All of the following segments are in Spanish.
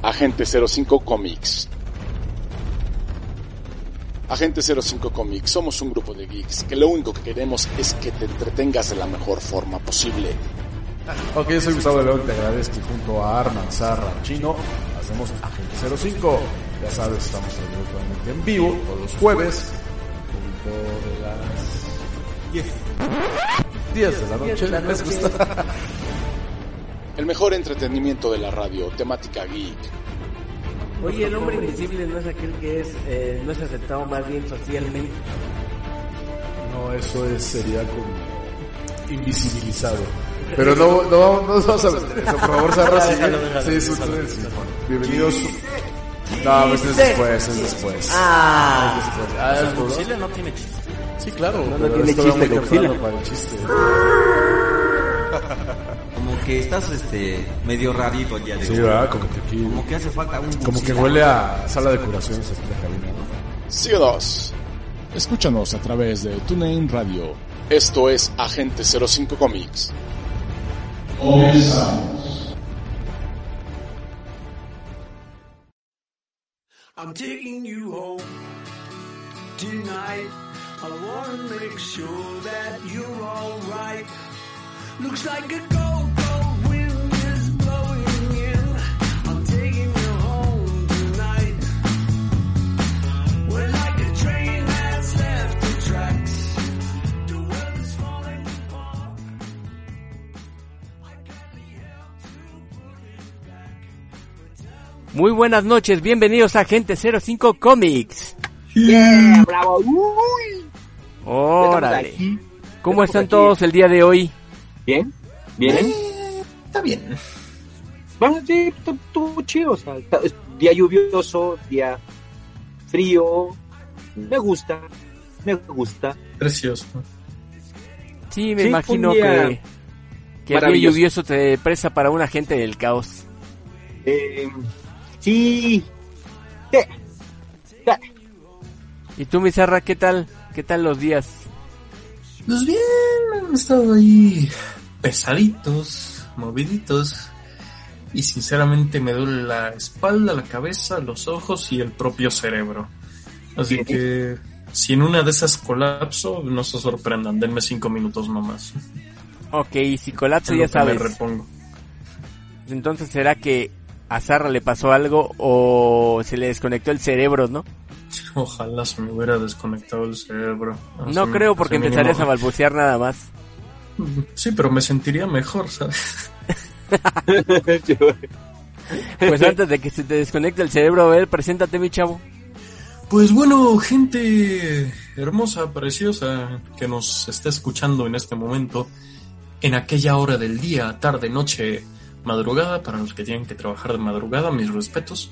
Agente 05 Comics. Agente 05 Comics, somos un grupo de geeks que lo único que queremos es que te entretengas de la mejor forma posible. Ok, soy Gustavo de León, te agradezco, y junto a Arman, Zarra, Chino, hacemos Agente 05. Ya sabes, estamos totalmente en vivo todos los jueves, a punto de las 10 de la noche. ¿Les gusta? El mejor entretenimiento de la radio, temática geek. Oye, el hombre invisible no es aquel que no es aceptado más bien socialmente. No, eso sería como invisibilizado. Pero no vamos a meter eso, por favor, Zarra, sí, bienvenidos. No, pues es después. El Godzilla no tiene chiste. Sí, claro, no tiene chiste, Godzilla. Para el chiste. Como que estás medio rarito el día de hoy. Sí, ¿verdad? Como que aquí, como que hace falta un como que huele a sala de curaciones aquí en la cabina, ¿no? Síguenos. Escúchanos a través de TuneIn Radio. Esto es Agente 05 Comics. Comenzamos. I'm taking you home tonight. I wanna make sure that you're alright. Looks like a cold wind is blowing in. I'm taking you home tonight. We're like a train that's left the tracks. The world is falling apart. I can't be held to put it back. Muy buenas noches, bienvenidos a Agente 05 Comics. Yeah, bravo. Uy. Órale. ¿Cómo están todos el día de hoy? Bien. Está bien. Bueno, sí, todo chido, o sea, día lluvioso, día frío, me gusta. Precioso. Sí, me imagino que el día lluvioso te presta para un agente del caos. Sí. ¿Y tú, mi Zarra, qué tal los días? Pues bien, han estado ahí pesaditos, moviditos, y sinceramente me duele la espalda, la cabeza, los ojos y el propio cerebro. Así que si en una de esas colapso, no se sorprendan, denme 5 minutos nomás. Ok, si colapso ya sabes. Me repongo. Entonces, ¿será que a Zarra le pasó algo o se le desconectó el cerebro, no? Ojalá se me hubiera desconectado el cerebro. No creo, porque empezarías a balbucear nada más. Sí, pero me sentiría mejor, ¿sabes? Pues antes de que se te desconecte el cerebro, a ver, preséntate, mi chavo. Pues bueno, gente hermosa, preciosa, que nos está escuchando en este momento, en aquella hora del día, tarde, noche, madrugada, para los que tienen que trabajar de madrugada, mis respetos.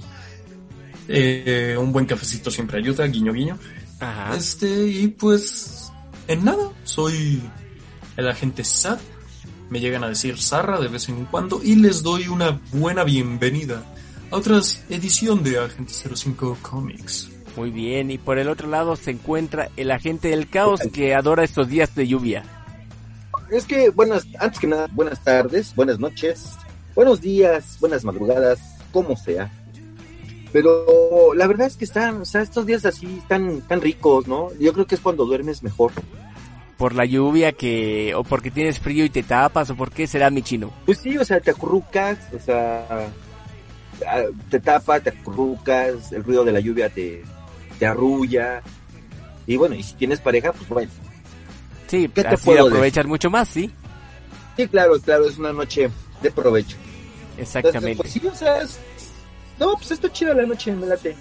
Un buen cafecito siempre ayuda, guiño guiño. Ajá. Y pues en nada, soy el agente SAT. Me llegan a decir Zarra de vez en cuando y les doy una buena bienvenida a otra edición de Agente 05 Comics. Muy bien, y por el otro lado se encuentra el agente del caos que adora estos días de lluvia. Es que antes que nada, buenas tardes, buenas noches, buenos días, buenas madrugadas, como sea. Pero la verdad es que estos días así están tan ricos, ¿no? Yo creo que es cuando duermes mejor. ¿Por la lluvia o porque tienes frío y te tapas, o por qué será, mi chino? Pues sí, o sea, te acurrucas, o sea, te tapas, te acurrucas, el ruido de la lluvia te arrulla. Y bueno, y si tienes pareja, pues bueno. Sí, ¿qué te así puedo aprovechar decir? mucho más, ¿sí? Sí, claro, es una noche de provecho. Exactamente. Entonces, pues sí, o sea, pues está chida la noche, me late.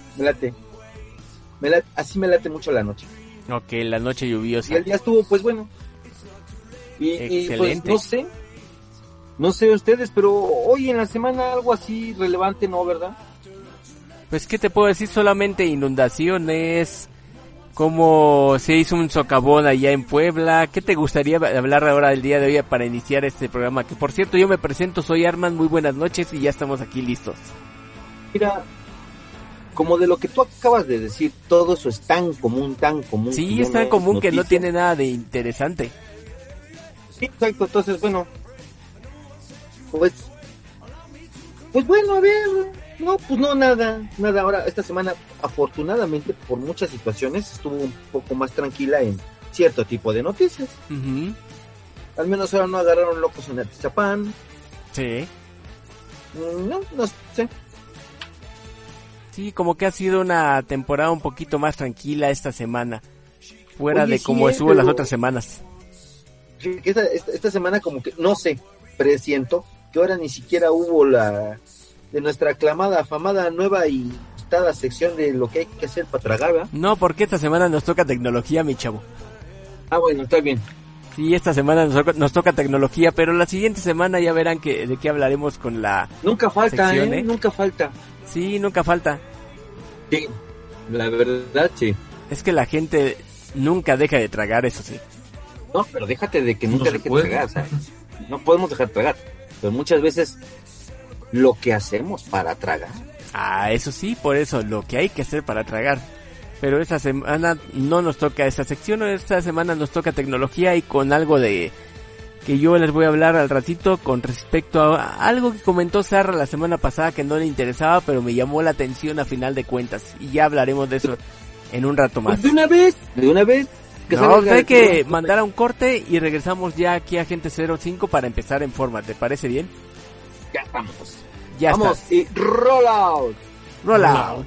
Así me late mucho la noche. Ok, la noche lluviosa. Y el día estuvo, pues bueno. Y pues no sé ustedes, pero hoy en la semana algo así relevante, ¿no, verdad? Pues, ¿qué te puedo decir? Solamente inundaciones, cómo se hizo un socavón allá en Puebla. ¿Qué te gustaría hablar ahora del día de hoy para iniciar este programa? Que por cierto, yo me presento, soy Arman, muy buenas noches y ya estamos aquí listos. Mira, como de lo que tú acabas de decir, todo eso es tan común. Sí, es tan común que no tiene nada de interesante. Sí, exacto, entonces bueno, pues bueno, a ver, No, pues no, nada. Ahora, esta semana, afortunadamente, por muchas situaciones, estuvo un poco más tranquila en cierto tipo de noticias. Ujú. Al menos ahora no agarraron locos en Atizapán. Sí. No sé. Sí, como que ha sido una temporada un poquito más tranquila esta semana. Fuera Oye, de sí, como estuvo las pero- otras semanas. Esta semana como que, no sé, presiento que ahora ni siquiera hubo de nuestra aclamada, afamada, nueva y gustada sección de lo que hay que hacer para tragar, ¿verdad? No, porque esta semana nos toca tecnología, mi chavo. Ah, bueno, está bien. Sí, esta semana nos toca tecnología, pero la siguiente semana ya verán de qué hablaremos con la... Nunca falta, Sección, ¿eh? Nunca falta. Sí, nunca falta. Sí, la verdad, sí. Es que la gente nunca deja de tragar, eso sí. No, pero déjate de que nunca No se dejes de puede. tragar, ¿sabes? No podemos dejar de tragar. Pero muchas veces lo que hacemos para tragar. Ah, eso sí, por eso, lo que hay que hacer para tragar. Pero esta semana no nos toca esta sección, esta semana nos toca tecnología y con algo de que yo les voy a hablar al ratito con respecto a algo que comentó Sarra la semana pasada que no le interesaba, pero me llamó la atención a final de cuentas. Y ya hablaremos de eso en un rato más. Pues de una vez. Que No, salga hay el que programa. mandar a un corte y regresamos ya aquí a Agente 05 para empezar en forma. ¿Te parece bien? Ya estamos. Ya Vamos, estás. y roll out. Roll out.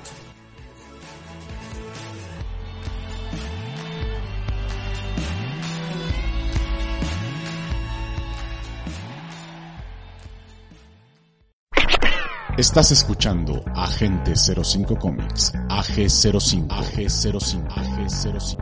Estás escuchando Agente 05 Comics, AG05, AG05, AG05.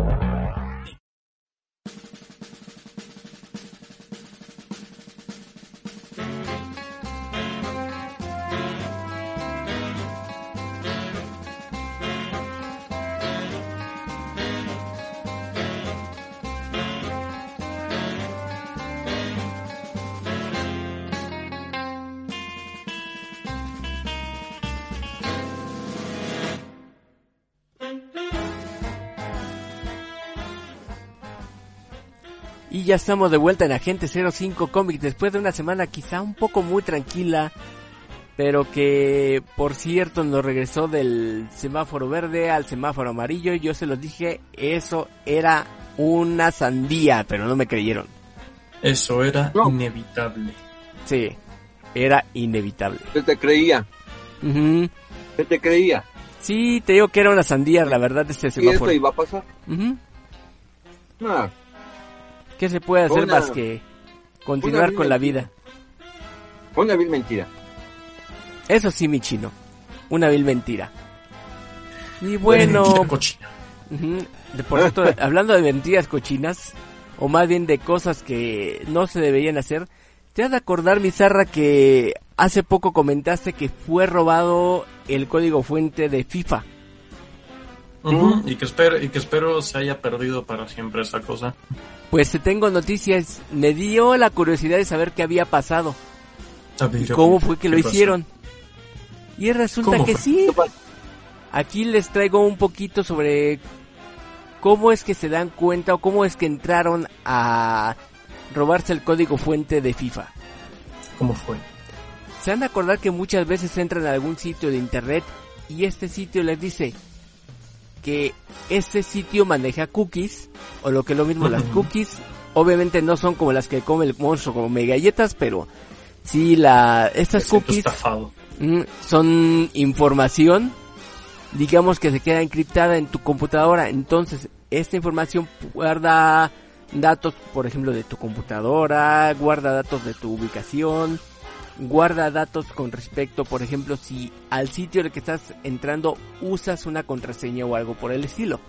Y ya estamos de vuelta en Agente 05 Comics después de una semana quizá un poco muy tranquila, pero que por cierto nos regresó del semáforo verde al semáforo amarillo. Yo se los dije, eso era una sandía, pero no me creyeron. Eso era No. inevitable. Sí, era inevitable. Yo te creía. Ujú. Yo te creía. Sí, te digo que era una sandía, la verdad, este Y esto semáforo. iba a pasar. Ujú. Ah, ¿Qué se puede hacer Una- más que continuar una con la mentira. vida? una vil mentira. Eso sí, mi chino. Una vil mentira. Y Mentira bueno, cochina. ujú, por cierto, hablando de mentiras cochinas, o más bien de cosas que no se deberían hacer, te has de acordar, mi Zarra, que hace poco comentaste que fue robado el código fuente de FIFA. Ujú, y que espero se haya perdido para siempre esa cosa. Pues te tengo noticias, me dio la curiosidad de saber qué había pasado. A ver, ¿Y cómo fue que lo ¿qué pasó? hicieron? Y resulta ¿Cómo que fue? sí. ¿Qué pasa? Aquí les traigo un poquito sobre cómo es que se dan cuenta o cómo es que entraron a robarse el código fuente de FIFA. ¿Cómo fue? Se han de acordar que muchas veces entran a algún sitio de internet y este sitio les dice que este sitio maneja cookies, o lo que es lo mismo, las cookies obviamente no son como las que come el monstruo como galletas, pero sí estas Me siento cookies estafado. son información, digamos, que se queda encriptada en tu computadora. Entonces esta información guarda datos, por ejemplo, de tu computadora, guarda datos de tu ubicación, guarda datos con respecto, por ejemplo, si al sitio al que estás entrando usas una contraseña o algo por el estilo.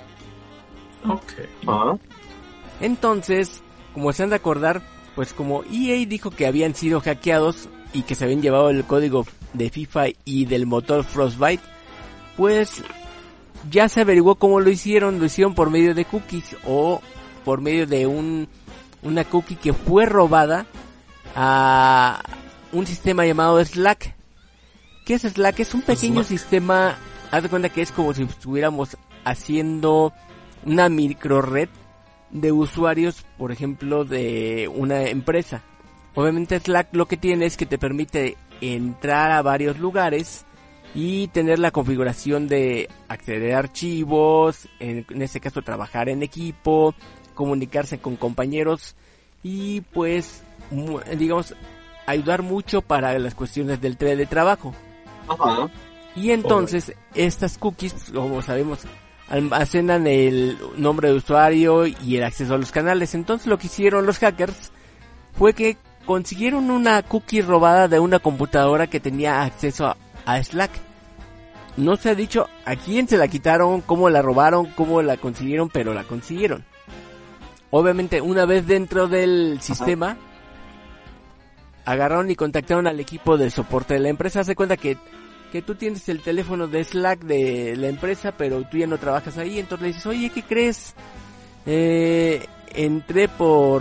Ok. Ah, Entonces, como se han de acordar, pues como EA dijo que habían sido hackeados y que se habían llevado el código de FIFA y del motor Frostbite, pues ya se averiguó cómo lo hicieron por medio de cookies o por medio de una cookie que fue robada a un sistema llamado Slack. ¿Qué es Slack? Es un pequeño Slack. sistema, haz de cuenta que es como si estuviéramos haciendo una micro red de usuarios, por ejemplo, de una empresa. Obviamente Slack lo que tiene es que te permite entrar a varios lugares y tener la configuración de acceder a archivos, en este caso trabajar en equipo, comunicarse con compañeros y pues digamos ayudar mucho para las cuestiones del teletrabajo. Ajá. Y entonces estas cookies, como sabemos, almacenan el nombre de usuario y el acceso a los canales. Entonces lo que hicieron los hackers fue que consiguieron una cookie robada de una computadora que tenía acceso a Slack. No se ha dicho a quién se la quitaron, cómo la robaron, cómo la consiguieron, pero la consiguieron. Obviamente una vez dentro del sistema, agarraron y contactaron al equipo de soporte de la empresa. Haz de cuenta que tú tienes el teléfono de Slack de la empresa, pero tú ya no trabajas ahí, entonces le dices, oye, ¿qué crees? Entré por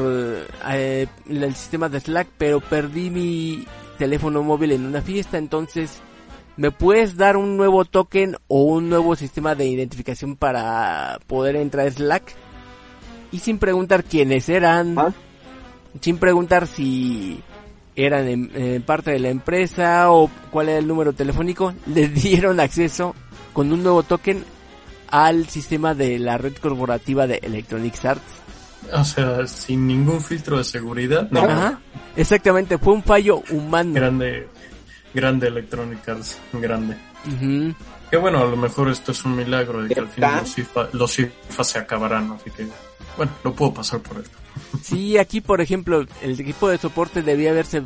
el sistema de Slack, pero perdí mi teléfono móvil en una fiesta, entonces ¿me puedes dar un nuevo token o un nuevo sistema de identificación para poder entrar a Slack? Y sin preguntar quiénes eran, sin preguntar si eran en parte de la empresa o cuál era el número telefónico, les dieron acceso con un nuevo token al sistema de la red corporativa de Electronic Arts. O sea, sin ningún filtro de seguridad. No. Ajá, exactamente, fue un fallo humano. Grande Electronic Arts, grande. Uh-huh. Que bueno, a lo mejor esto es un milagro de que al final los IFA se acabarán, así que bueno, lo puedo pasar por esto. Sí, aquí por ejemplo, el equipo de soporte debía haberse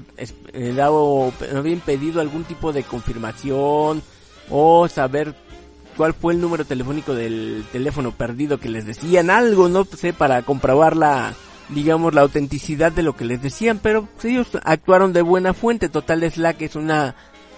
habían pedido algún tipo de confirmación o saber cuál fue el número telefónico del teléfono perdido que les decían, algo, no sé, para comprobar la autenticidad de lo que les decían, pero ellos actuaron de buena fuente. Total, Slack es una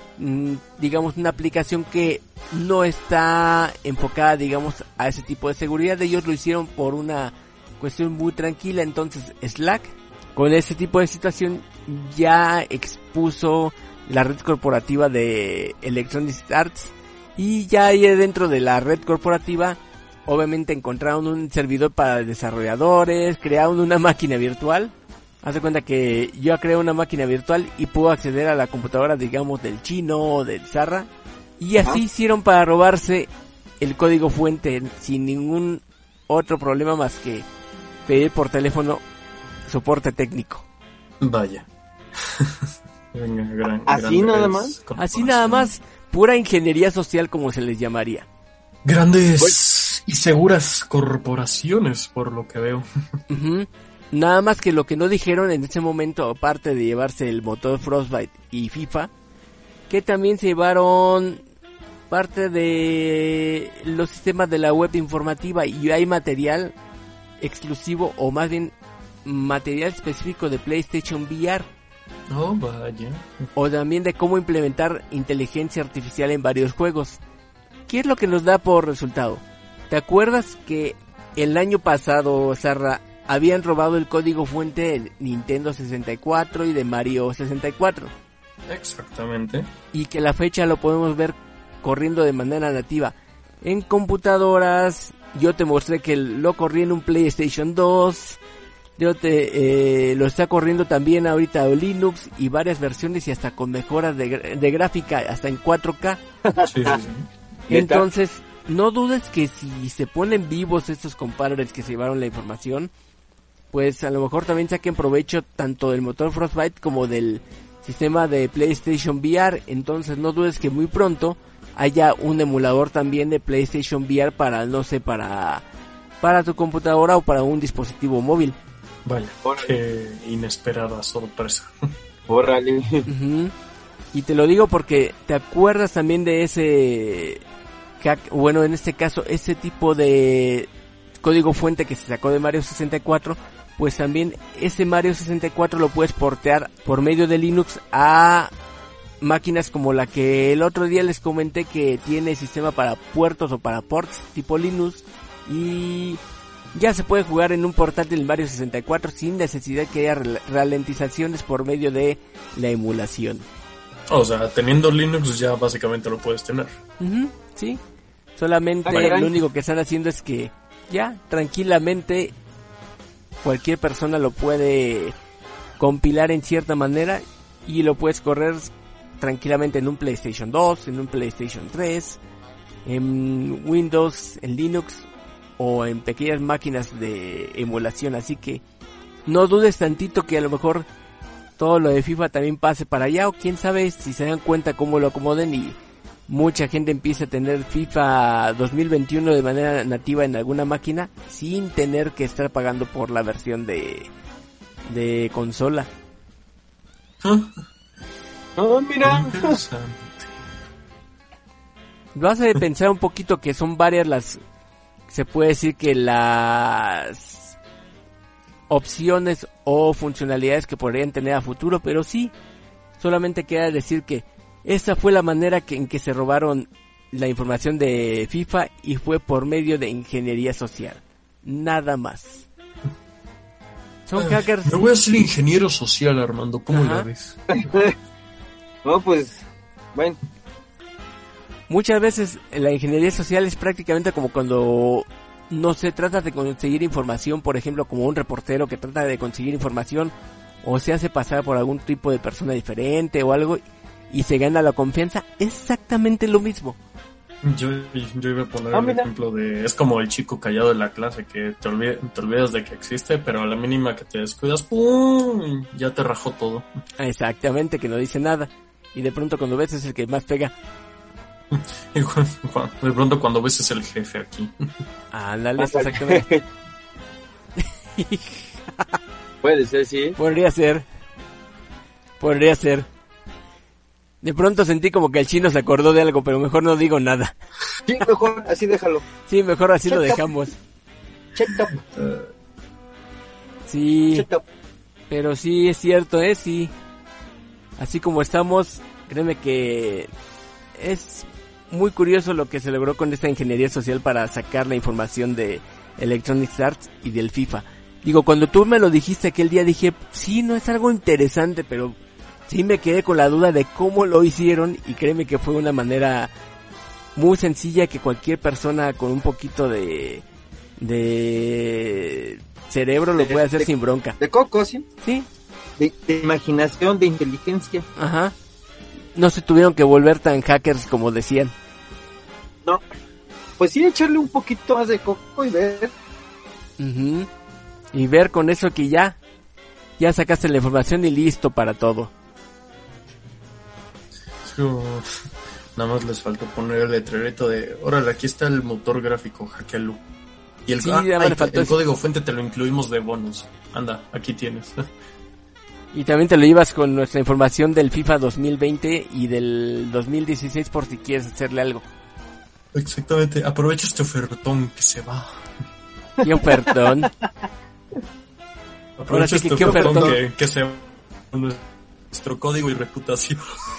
aplicación que no está enfocada, a ese tipo de seguridad. Ellos lo hicieron por una cuestión muy tranquila. Entonces Slack, con ese tipo de situación, ya expuso la red corporativa de Electronic Arts, y ya ahí dentro de la red corporativa obviamente encontraron un servidor para desarrolladores, crearon una máquina virtual. Haz de cuenta que yo creé una máquina virtual y puedo acceder a la computadora, del chino o del Zarra, y así hicieron para robarse el código fuente sin ningún otro problema más que pedir por teléfono soporte técnico. Vaya. Venga, ¿Así nada más? Así nada más, pura ingeniería social, como se les llamaría. Grandes y seguras corporaciones, por lo que veo. Uh-huh. Nada más que lo que no dijeron en ese momento, aparte de llevarse el motor Frostbite y FIFA, que también se llevaron parte de los sistemas de la web informativa, y hay material exclusivo, o más bien material específico de PlayStation VR. Oh, vaya. O también de cómo implementar inteligencia artificial en varios juegos. ¿Qué es lo que nos da por resultado? ¿Te acuerdas que el año pasado, Zarra, habían robado el código fuente de Nintendo 64 y de Mario 64? Exactamente. Y que la fecha lo podemos ver corriendo de manera nativa en computadoras. Yo te mostré que lo corrí en un PlayStation 2. Yo lo está corriendo también ahorita Linux y varias versiones, y hasta con mejoras de gráfica, hasta en 4K. Sí. Entonces, no dudes que si se ponen vivos estos compadres que se llevaron la información, pues a lo mejor también saquen provecho tanto del motor Frostbite como del sistema de PlayStation VR. Entonces no dudes que muy pronto haya un emulador también de PlayStation VR para, no sé, para tu computadora o para un dispositivo móvil. Vaya, qué inesperada sorpresa. Órale. Uh-huh. Y te lo digo porque te acuerdas también de ese bueno, en este caso, ese tipo de código fuente que se sacó de Mario 64, pues también ese Mario 64 lo puedes portear por medio de Linux a máquinas como la que el otro día les comenté, que tiene sistema para puertos o para ports tipo Linux, y ya se puede jugar en un portátil Mario 64 sin necesidad que haya ralentizaciones por medio de la emulación. O sea, teniendo Linux ya básicamente lo puedes tener. Uh-huh, sí, solamente lo único que están haciendo es que ya tranquilamente cualquier persona lo puede compilar en cierta manera y lo puedes correr tranquilamente en un PlayStation 2, en un PlayStation 3, en Windows, en Linux o en pequeñas máquinas de emulación. Así que no dudes tantito que a lo mejor todo lo de FIFA también pase para allá, o quién sabe si se dan cuenta cómo lo acomoden y mucha gente empieza a tener FIFA 2021 de manera nativa en alguna máquina sin tener que estar pagando por la versión de consola. Mira. Interesante. Vas a pensar un poquito que son varias las, se puede decir que las opciones o funcionalidades que podrían tener a futuro, pero sí, solamente queda decir que esa fue la manera en que se robaron la información de FIFA y fue por medio de ingeniería social. Nada más. Son hackers. Me voy a ser ingeniero social, Armando. ¿Cómo Ajá. la ves? No, pues, bueno. Muchas veces la ingeniería social es prácticamente como cuando no se trata de conseguir información, por ejemplo, como un reportero que trata de conseguir información o se hace pasar por algún tipo de persona diferente o algo y se gana la confianza. Exactamente lo mismo. Yo iba a poner el mira. ejemplo de... Es como el chico callado de la clase que te olvidas de que existe, pero a la mínima que te descuidas, ¡pum! Ya te rajó todo. Exactamente, que no dice nada. Y de pronto cuando ves es el que más pega. Y de pronto cuando ves es el jefe aquí. Ándale, exactamente. Puede ser, sí. Podría ser. De pronto sentí como que el chino se acordó de algo, pero mejor no digo nada. Sí, mejor así déjalo. Sí, mejor así lo Shut up. dejamos. Check up, Sí, check up. pero sí es cierto, sí. Así como estamos, créeme que es muy curioso lo que se logró con esta ingeniería social para sacar la información de Electronic Arts y del FIFA. Digo, cuando tú me lo dijiste aquel día dije, sí, no es algo interesante, pero sí me quedé con la duda de cómo lo hicieron y créeme que fue una manera muy sencilla que cualquier persona con un poquito de cerebro lo puede hacer sin bronca. De coco, sí. Sí, De imaginación, de inteligencia. ajá. No se tuvieron que volver tan hackers como decían. No. Pues sí, echarle un poquito más de coco y ver. Ujú. Y ver con eso que ya sacaste la información y listo para todo. Nada más les faltó poner el letrerito de... Órale, aquí está el motor gráfico, hackealo. Y el, Sí, nada más le faltó el eso. código fuente te lo incluimos de bonus. Anda, aquí tienes. Y también te lo llevas con nuestra información del FIFA 2020 y del 2016 por si quieres hacerle algo. Exactamente, aprovecha este ofertón que se va. ¡Qué ofertón! Ahora sí Aprovecha que este qué ofertón ofertón. que se va. Nuestro código y reputación.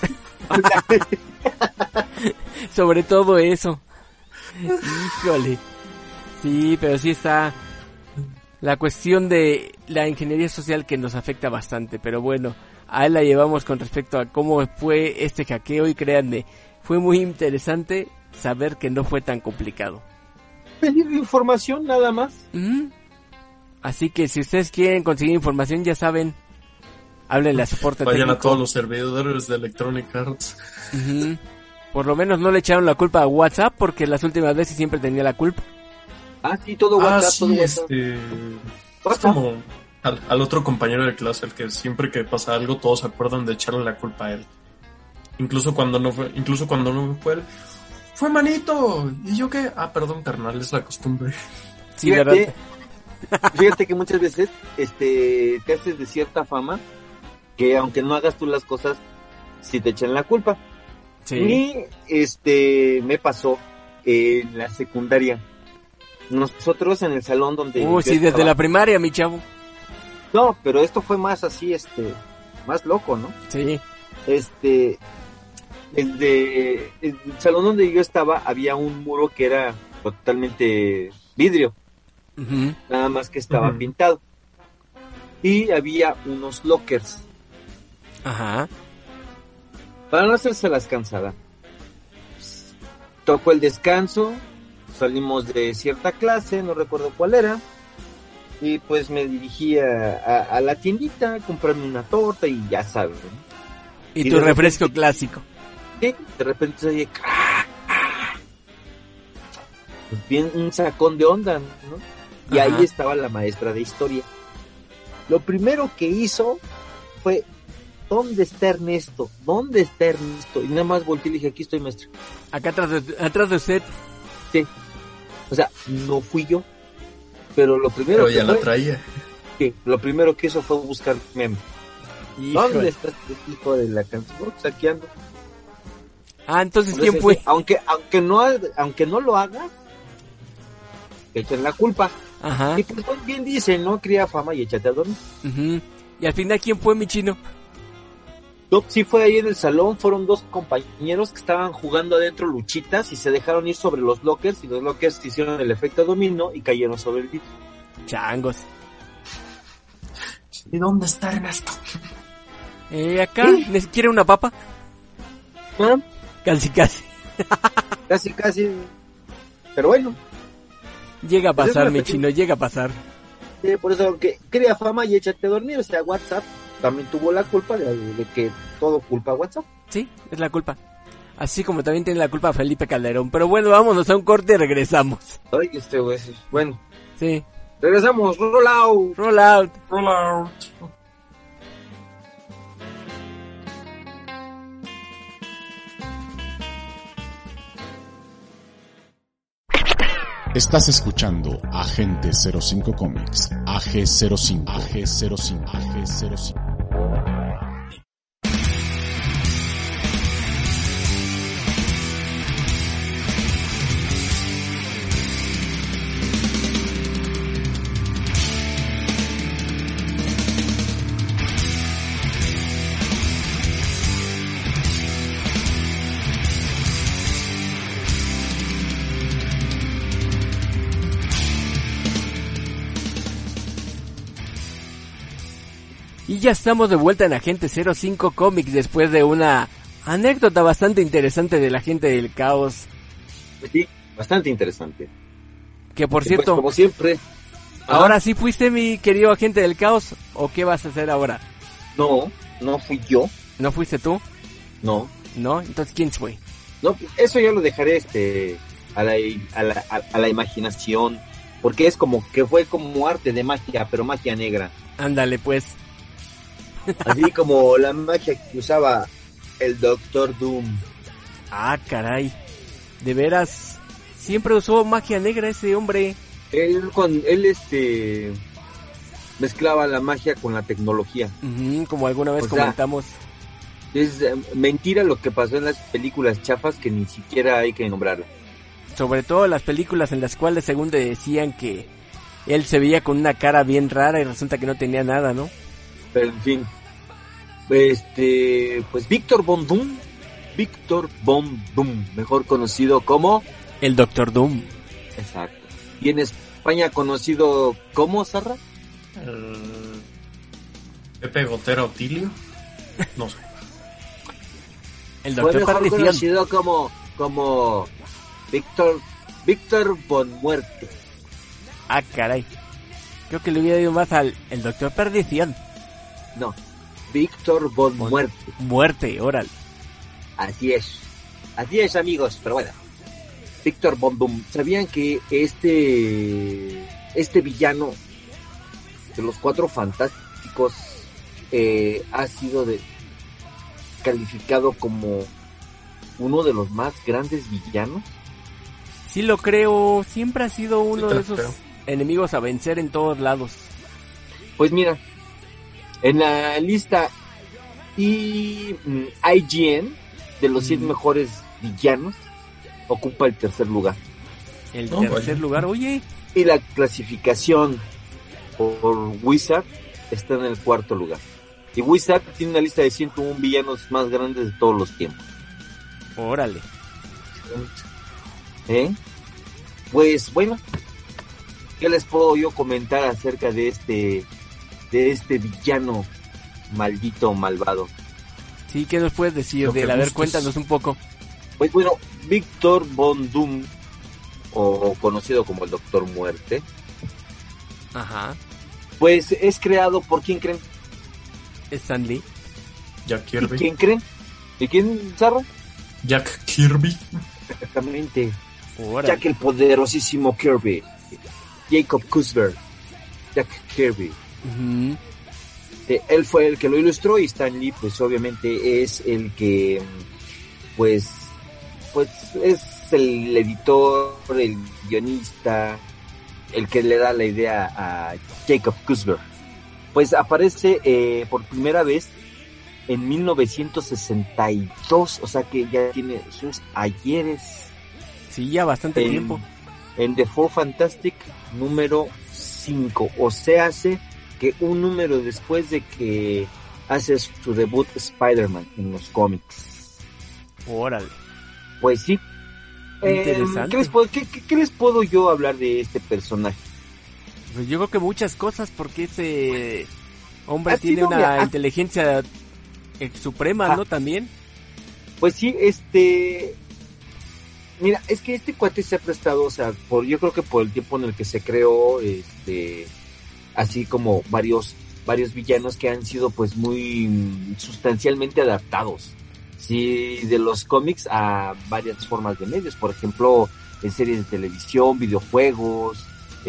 Sobre todo eso. Híjole. Sí, pero sí está la cuestión de la ingeniería social que nos afecta bastante. Pero bueno, ahí la llevamos con respecto a cómo fue este hackeo y créanme, fue muy interesante saber que no fue tan complicado. Pedir información nada más. Ujú. Así que si ustedes quieren conseguir información, ya saben, háblenle a soporte Vayan técnico. a todos los servidores de Electronic Arts. Ujú. Por lo menos no le echaron la culpa a WhatsApp, porque las últimas veces siempre tenía la culpa. Ah, sí, todo WhatsApp, todo sí, WhatsApp. Es WhatsApp. como al otro compañero de clase, el que siempre que pasa algo todos se acuerdan de echarle la culpa a él. Incluso cuando no fue él. ¡Fue manito! ¿Y yo qué? Ah, perdón, carnal, es la costumbre. Sí, ¿verdad? Fíjate que muchas veces te haces de cierta fama que aunque no hagas tú las cosas, sí te echan la culpa. Sí. Y me pasó en la secundaria. Nosotros en el salón donde yo Sí, desde estaba- la primaria, mi chavo. No, pero esto fue más así, más loco, ¿no? Sí. El salón donde yo estaba había un muro que era totalmente vidrio, Ujú. nada más que estaba Ujú. pintado. Y había unos lockers. Ajá. Para no hacerse las cansadas. Tocó el descanso, salimos de cierta clase, no recuerdo cuál era, y pues me dirigí a la tiendita a comprarme una torta y ya sabes, ¿no? Y Y tu de refresco clásico. de repente se oye pues bien un sacón de onda, ¿no? Y Ajá. ahí estaba la maestra de historia. Lo primero que hizo fue, ¿dónde está Ernesto? ¿Dónde está Ernesto? Y nada más volteé y le dije, aquí estoy, maestra. Acá atrás de usted. Sí. O sea, no fui yo. Pero lo primero Pero que ya la fue, traía. que lo primero que hizo fue buscar meme. Híjole. ¿Dónde está este hijo de la canción? Pues aquí ando. Ah, entonces, Entonces, ¿quién fue? aunque no lo hagas, te echan la culpa. Ajá. Y pues bien dicen, ¿no? Cría fama y échate a dormir. Ujú. Y al final, ¿quién fue, mi chino? No, sí fue ahí en el salón, fueron dos compañeros que estaban jugando adentro luchitas y se dejaron ir sobre los lockers y los lockers hicieron el efecto dominó y cayeron sobre el vidrio. Changos. ¿Y dónde está Ernesto? Acá, ¿quiere una papa? ¿Ah? Casi. Casi. Pero bueno, Llega a Pues es pasar, una mi pequeña- chino, llega a pasar. por eso que crea fama y échate a dormir. O sea, WhatsApp también tuvo la culpa de que todo culpa a WhatsApp. Sí, es la culpa. Así como también tiene la culpa Felipe Calderón. Pero bueno, vámonos a un corte y regresamos. Ay, güey. Bueno, Sí. regresamos. Roll out. Roll out. Roll out. Estás escuchando Agente 05 Comics, AG05, AG05, AG05. Y ya estamos de vuelta en Agente 05 Comics después de una anécdota bastante interesante de la gente del caos. Sí, bastante interesante. Que por Y cierto, pues, como siempre. ¿ahora sí fuiste mi querido agente del caos? ¿O qué vas a hacer ahora? No fui yo. ¿No fuiste tú? No. ¿No? Entonces, ¿quién fue? No, eso ya lo dejaré a la imaginación, porque es como que fue como arte de magia, pero magia negra, Ándale, pues. así como la magia que usaba el Doctor Doom. Ah, caray. De veras, siempre usó magia negra ese hombre. Él mezclaba la magia con la tecnología. Ujú, como alguna vez O sea, comentamos. Es mentira lo que pasó en las películas chafas que ni siquiera hay que nombrarlo. Sobre todo las películas en las cuales según te decían que él se veía con una cara bien rara y resulta que no tenía nada, ¿no? Pero en fin, pues Víctor Von Doom, mejor conocido como... El Doctor Doom. Exacto. Y en España conocido como, Sarra. Pepe Gotera Otilio. No sé. El Fue Doctor mejor Perdición. conocido como Víctor Von Muerte. Ah, caray. Creo que le hubiera ido más al el Doctor Perdición. No, Víctor Von Muerte. Muerte, órale. Así es, amigos. Pero bueno, Víctor Von Doom. ¿Sabían que este villano de los Cuatro Fantásticos ha sido calificado como uno de los más grandes villanos? Sí lo creo, siempre ha sido uno Sí, de esos creo. enemigos a vencer en todos lados. Pues mira, en la lista IGN de los 100 mejores villanos ocupa el tercer lugar. El No, tercer vaya. lugar, oye, Y la clasificación por Wizard está en el cuarto lugar. Y Wizard tiene una lista de 101 villanos más grandes de todos los tiempos. órale. Pues bueno, ¿qué les puedo yo comentar acerca de este villano maldito, malvado? Sí, ¿qué nos puedes decir Lo de que él? A ver, gustes. cuéntanos un poco. Pues bueno, Víctor Von Doom, o conocido como el Doctor Muerte, Ajá. pues es creado por, ¿quién creen? Stan Lee. Jack ¿Y Kirby. quién creen? ¿Y quién, Zarra? Jack Kirby. Exactamente. Órale. Jack el poderosísimo Kirby. Jacob Kussberg. Jack Kirby. Ujú. Él fue el que lo ilustró y Stan Lee pues obviamente es el que pues es el editor, el guionista, el que le da la idea a Jacob Kussberg. Pues aparece por primera vez en 1962, o sea que ya tiene sus ayeres. Sí, ya bastante tiempo. En The Four Fantastic número 5, o sea, hace que un número después de que hace su debut Spider-Man en los cómics. Órale. Pues sí. Interesante. ¿Qué les puedo yo hablar de este personaje? Pues yo creo que muchas cosas, porque ese hombre Ha tiene sido, una mira, inteligencia suprema, ¿no? También. Pues sí, mira, es que este cuate se ha prestado, o sea, yo creo que por el tiempo en el que se creó, así como varios villanos que han sido pues muy sustancialmente adaptados, sí, de los cómics a varias formas de medios, por ejemplo, en series de televisión, videojuegos,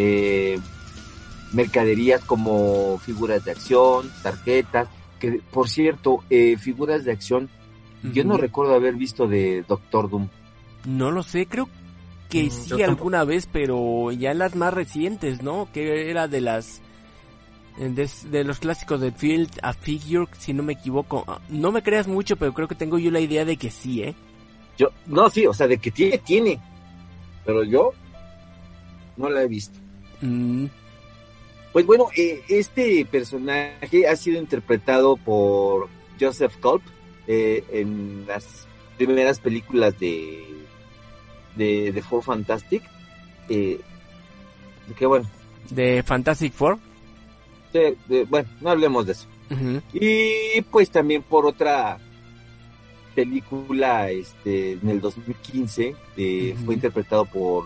mercaderías como figuras de acción, tarjetas, que por cierto, figuras de acción, yo no Ujú. recuerdo haber visto de Doctor Doom. No lo sé, creo que Yo sí tampoco. alguna vez, pero ya las más recientes, ¿no? Que era de las de los clásicos de Field a Figure, si no me equivoco. No me creas mucho, pero creo que tengo yo la idea de que sí, ¿eh? Sí, o sea, de que tiene, pero yo no la he visto. Mm, Pues bueno, este personaje ha sido interpretado por Joseph Culp en las primeras películas de Four Fantastic. Que bueno, de Fantastic Four. bueno, no hablemos de eso. Ujú. Y pues también por otra película en el 2015 Ujú. fue interpretado por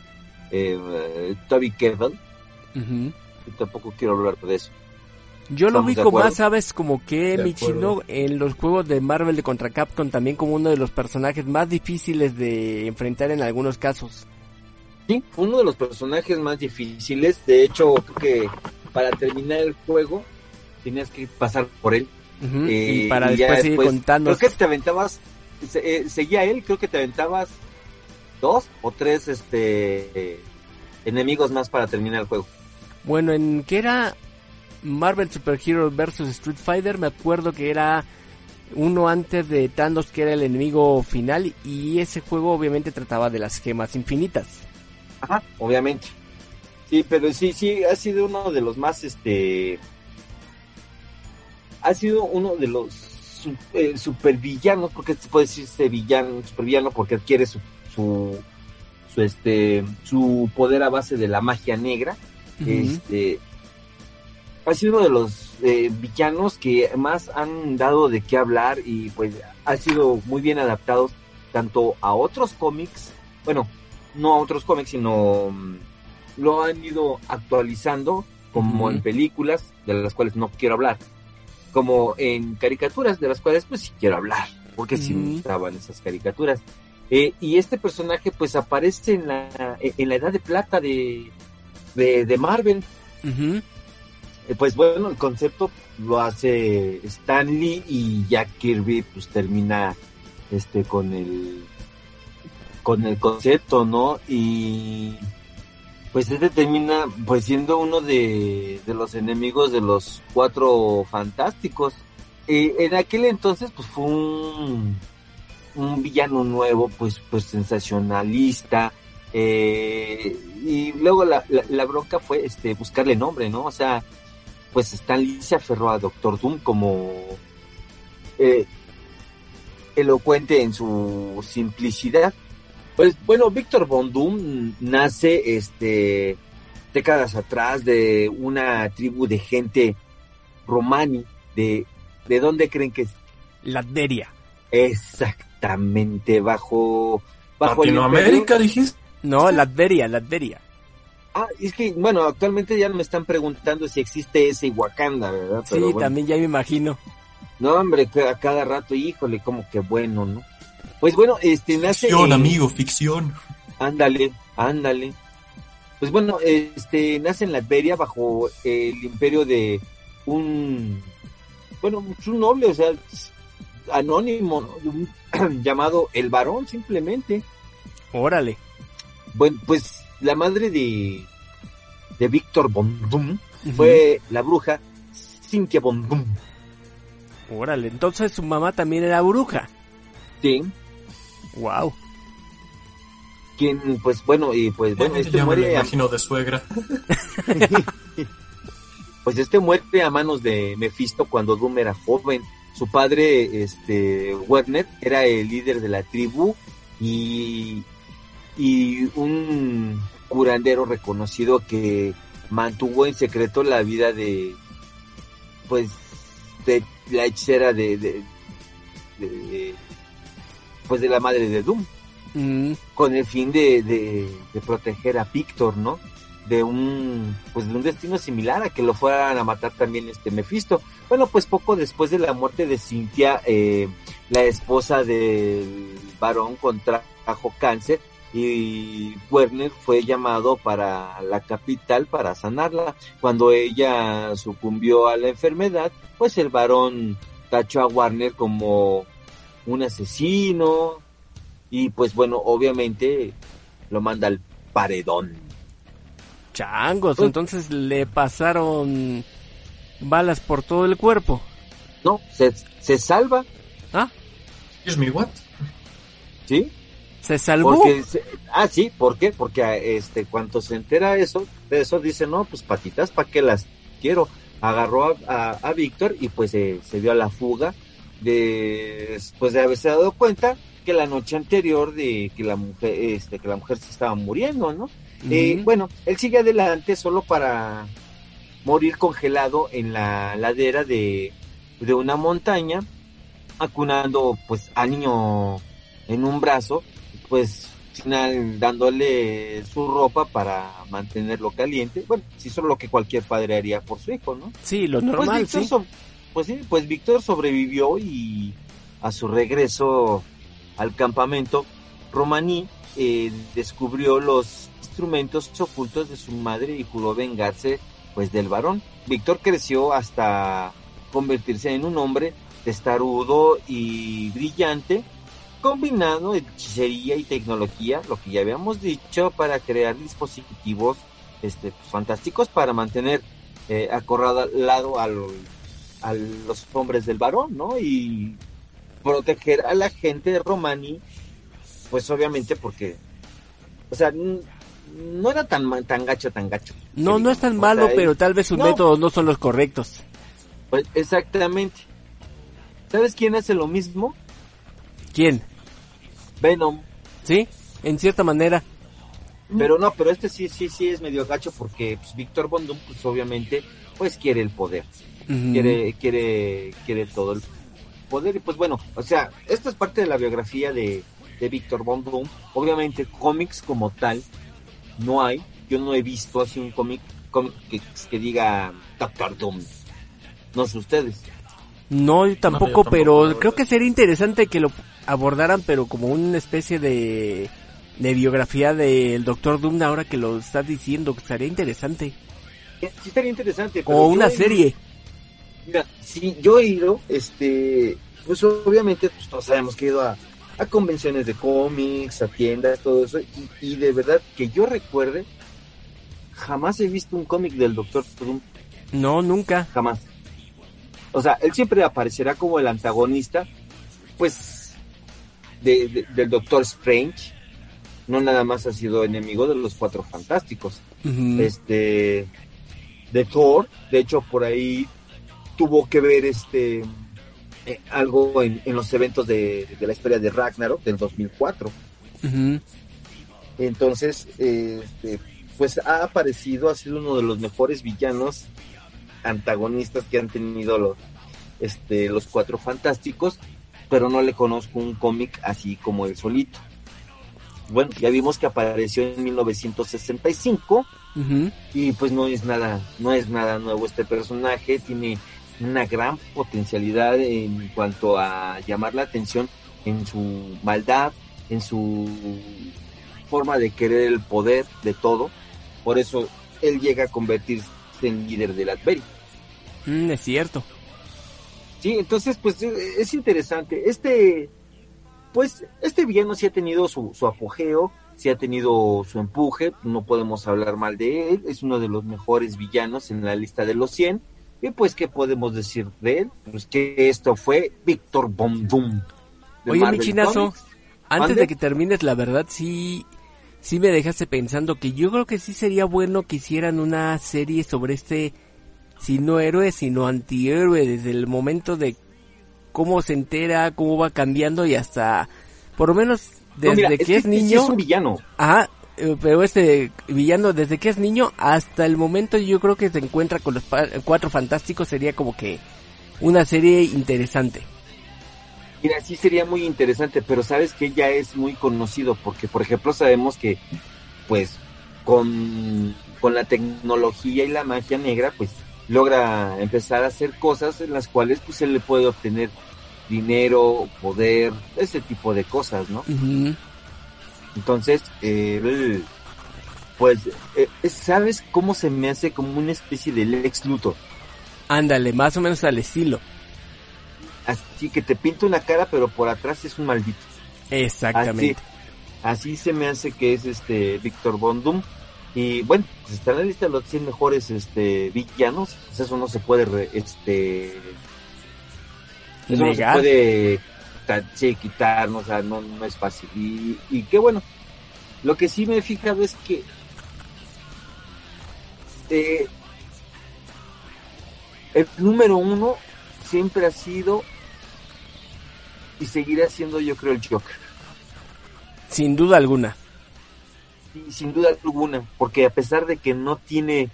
Toby Kebbell. Ujú. Yo tampoco quiero hablar de eso. Yo lo ¿Estamos de ubico acuerdo? más, ¿sabes? Como que De Michino acuerdo. en los juegos de Marvel de contra Capcom también como uno de los personajes más difíciles de enfrentar en algunos casos. Sí, fue uno de los personajes más difíciles. De hecho, creo que para terminar el juego tenías que pasar por él. Ujú. Y Y para ya después seguir después, contando. Creo que te aventabas, seguía él, creo que te aventabas 2 o 3 enemigos más para terminar el juego. Bueno, en que era Marvel Super Hero vs Street Fighter, me acuerdo que era uno antes de Thanos, que era el enemigo final, y ese juego obviamente trataba de las gemas infinitas. Ajá, obviamente. Sí, pero sí, ha sido uno de los más, ha sido uno de los supervillanos, porque se puede decirse supervillano porque adquiere su poder a base de la magia negra. Ujú. Ha sido uno de los villanos que más han dado de qué hablar y pues ha sido muy bien adaptados tanto a otros cómics, bueno, no a otros cómics, sino lo han ido actualizando como Ujú. en películas, de las cuales no quiero hablar, como en caricaturas, de las cuales pues sí quiero hablar, porque sí me Ujú. gustaban esas caricaturas. Y este personaje pues aparece en la Edad de Plata de Marvel. Ujú. Pues bueno, el concepto lo hace Stan Lee y Jack Kirby pues termina con el concepto, ¿no? Y pues termina pues siendo uno de los enemigos de los Cuatro Fantásticos. En aquel entonces pues fue un villano nuevo, pues sensacionalista, y luego la bronca fue buscarle nombre, ¿no? O sea, pues Stan Lee se aferró a Doctor Doom como elocuente en su simplicidad. Pues bueno, Victor Von Doom nace décadas atrás de una tribu de gente romani. ¿De dónde creen que es? Latveria. Exactamente, bajo el Latinoamérica, imperio. dijiste. No, Latveria. Es que, bueno, actualmente ya me están preguntando si existe ese Wakanda, ¿verdad? Sí, Pero bueno. también ya me imagino. No, hombre, a cada rato, híjole, como que bueno, ¿no? Pues bueno, nace... Ficción, amigo, ficción. Ándale. Pues bueno, nace en Latveria bajo el imperio de un noble, o sea, anónimo, ¿no? Llamado el Barón, simplemente. Órale. Bueno, pues la madre de Víctor von Doom fue la bruja Cynthia von Doom. Órale, entonces su mamá también era bruja. Sí. Wow. Quien, pues bueno, Ya me lo imagino de suegra. Pues muere a manos de Mefisto cuando Doom era joven. Su padre, Werner, era el líder de la tribu y un curandero reconocido que mantuvo en secreto la vida de la hechicera de la madre de Doom, con el fin de proteger a Víctor, ¿no? De un destino similar a que lo fueran a matar también Mefisto. Bueno, pues poco después de la muerte de Cynthia, la esposa del varón contrajo cáncer y Werner fue llamado para la capital para sanarla. Cuando ella sucumbió a la enfermedad, pues el varón tachó a Werner como un asesino y pues bueno, obviamente lo manda al paredón. Changos, entonces le pasaron balas por todo el cuerpo. No, se salva. ¿Ah? ¿Es mi what? ¿Sí? ¿Se salvó? Sí, ¿por qué? Porque cuando se entera de eso dice, no, pues patitas, ¿para qué las quiero? Agarró a Víctor y pues se dio a la fuga después de haberse dado cuenta que la noche anterior de que la mujer se estaba muriendo, ¿no? Bueno, él sigue adelante solo para morir congelado en la ladera de una montaña, acunando pues al niño en un brazo, pues final dándole su ropa para mantenerlo caliente. Bueno, sí, eso es lo que cualquier padre haría por su hijo, ¿no? Sí, lo normal, pues Víctor sobrevivió y a su regreso al campamento romaní descubrió los instrumentos ocultos de su madre y juró vengarse pues del varón. Víctor creció hasta convertirse en un hombre testarudo y brillante, combinando hechicería y tecnología, lo que ya habíamos dicho, para crear dispositivos fantásticos para mantener acorralado a los hombres del varón, ¿no? Y proteger a la gente romaní, pues obviamente porque, o sea, no era tan gacho. No es tan malo, pero tal vez sus métodos no son los correctos. Pues exactamente. ¿Sabes quién hace lo mismo? ¿Quién? Venom. Sí, en cierta manera. Pero sí es medio gacho porque pues, Víctor Von Doom, pues obviamente, pues quiere el poder. Quiere todo el poder. Y pues bueno, o sea, esta es parte de la biografía de Víctor Von Doom. Obviamente cómics como tal no hay. Yo no he visto así un cómic que diga Doctor Doom. No sé ustedes. No, yo tampoco, pero creo que sería interesante que lo abordaran, pero como una especie de biografía del Doctor Doom, ahora que lo estás diciendo, que estaría interesante. Sí, estaría interesante. Como una serie. Mira, sí, yo he ido, pues obviamente pues, todos sabemos que he ido a convenciones de cómics, a tiendas, todo eso, y de verdad que yo recuerde, jamás he visto un cómic del Doctor Doom. No, nunca. Jamás. O sea, él siempre aparecerá como el antagonista, pues, del Doctor Strange. No nada más ha sido enemigo de los Cuatro Fantásticos. De Thor, de hecho, por ahí tuvo que ver algo en los eventos de la historia de Ragnarok del 2004. Entonces, pues ha aparecido, ha sido uno de los mejores villanos antagonistas que han tenido los Cuatro Fantásticos, pero no le conozco un cómic así como él solito. Bueno, ya vimos que apareció en 1965 y pues no es nada nuevo este personaje. Tiene una gran potencialidad en cuanto a llamar la atención en su maldad, en su forma de querer el poder de todo. Por eso él llega a convertirse en líder de Latveria. Es cierto. Sí, entonces pues es interesante. Este villano sí ha tenido su apogeo, sí ha tenido su empuje, no podemos hablar mal de él, es uno de los mejores villanos en la lista de los 100. Y pues, ¿qué podemos decir de él? Pues que esto fue Victor Von Doom. Oye, mi chinazo, antes de que termines, la verdad sí me dejaste pensando que yo creo que sí sería bueno que hicieran una serie sobre este, si no héroe, sino antihéroe, desde el momento de cómo se entera, cómo va cambiando y hasta, por lo menos, desde que es niño. Sí es un villano. Ajá, pero este villano, desde que es niño hasta el momento yo creo que se encuentra con los Cuatro Fantásticos, sería como que una serie interesante. Mira, sí sería muy interesante, pero sabes que ya es muy conocido, porque por ejemplo sabemos que pues con la tecnología y la magia negra pues logra empezar a hacer cosas en las cuales pues se le puede obtener dinero, poder, ese tipo de cosas, ¿no? Uh-huh. Entonces, pues, ¿sabes cómo se me hace? Como una especie de Lex Luthor. Ándale, más o menos al estilo. Así que te pinta una cara, pero por atrás es un maldito. Exactamente. Así se me hace que es Victor Von Doom. Y bueno, pues está en la lista de los 100 mejores villanos. Pues eso no se puede eso no se puede quitar, ¿no? O sea, no es fácil. Y qué bueno. Lo que sí me he fijado es que el número 1 siempre ha sido y seguirá siendo, yo creo, el Joker. Sin duda alguna. Sí, sin duda alguna, porque a pesar de que no tiene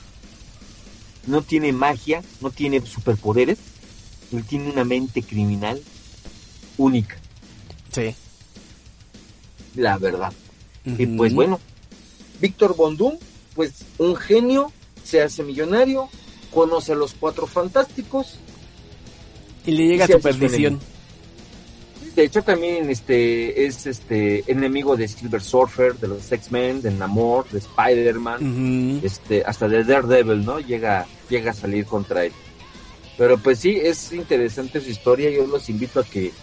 magia, no tiene superpoderes, él tiene una mente criminal única. Sí. La verdad. Uh-huh. Y pues bueno, Victor Von Doom, pues un genio, se hace millonario, conoce a los Cuatro Fantásticos y le llega su perdición. De hecho también es enemigo de Silver Surfer, de los X-Men, de Namor, de Spider-Man, uh-huh. Hasta de Daredevil, ¿no? Llega a salir contra él. Pero pues sí, es interesante su historia. Yo los invito a que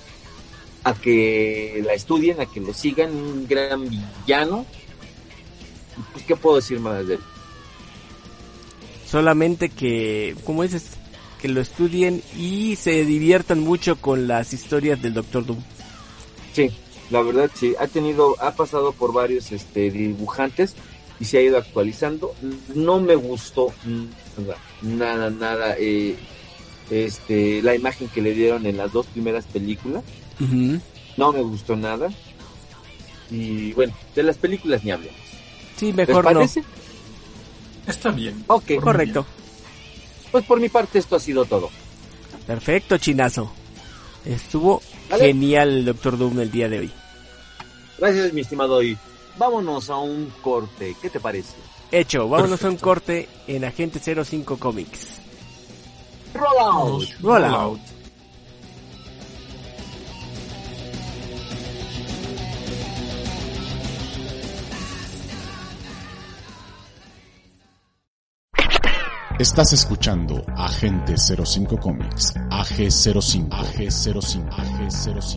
la estudien, a que lo sigan. Un gran villano. Pues, ¿qué puedo decir más de él? Solamente que, ¿cómo dices? Que lo estudien y se diviertan mucho con las historias del Doctor Doom. Sí, la verdad sí, ha pasado por varios dibujantes y se ha ido actualizando. No me gustó nada la imagen que le dieron en las 2 primeras películas. Uh-huh. No me gustó nada. Y bueno, de las películas ni hablemos. Sí, mejor no. Está bien. Ok, correcto. Pues por mi parte esto ha sido todo. Perfecto, chinazo. Estuvo genial el Doctor Doom el día de hoy. Gracias, mi estimado. Y vámonos a un corte. ¿Qué te parece? Hecho, vámonos a un corte en Agente 05 Comics. Roll out. Estás escuchando Agente 05 Comics, AG05, AG05, AG05.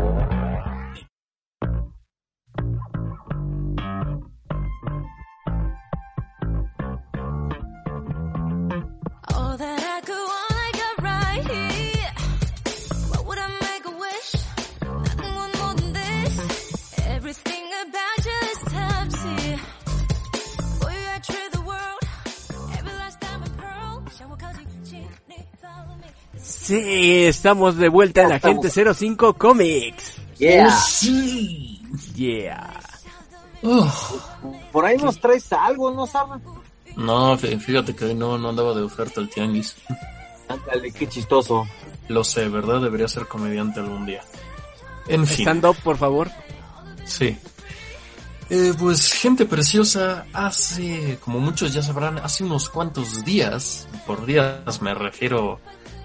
Sí, estamos de vuelta en Agente 05 Comics. Yeah. Oh, sí. Yeah. Por ahí nos traes algo, ¿no, Sarra? No, fíjate que hoy no andaba de oferta el tianguis. Ándale, qué chistoso. Lo sé, ¿verdad? Debería ser comediante algún día. En fin. Stand up, por favor. Sí. Pues gente preciosa, hace, como muchos ya sabrán, hace unos cuantos días, por días me refiero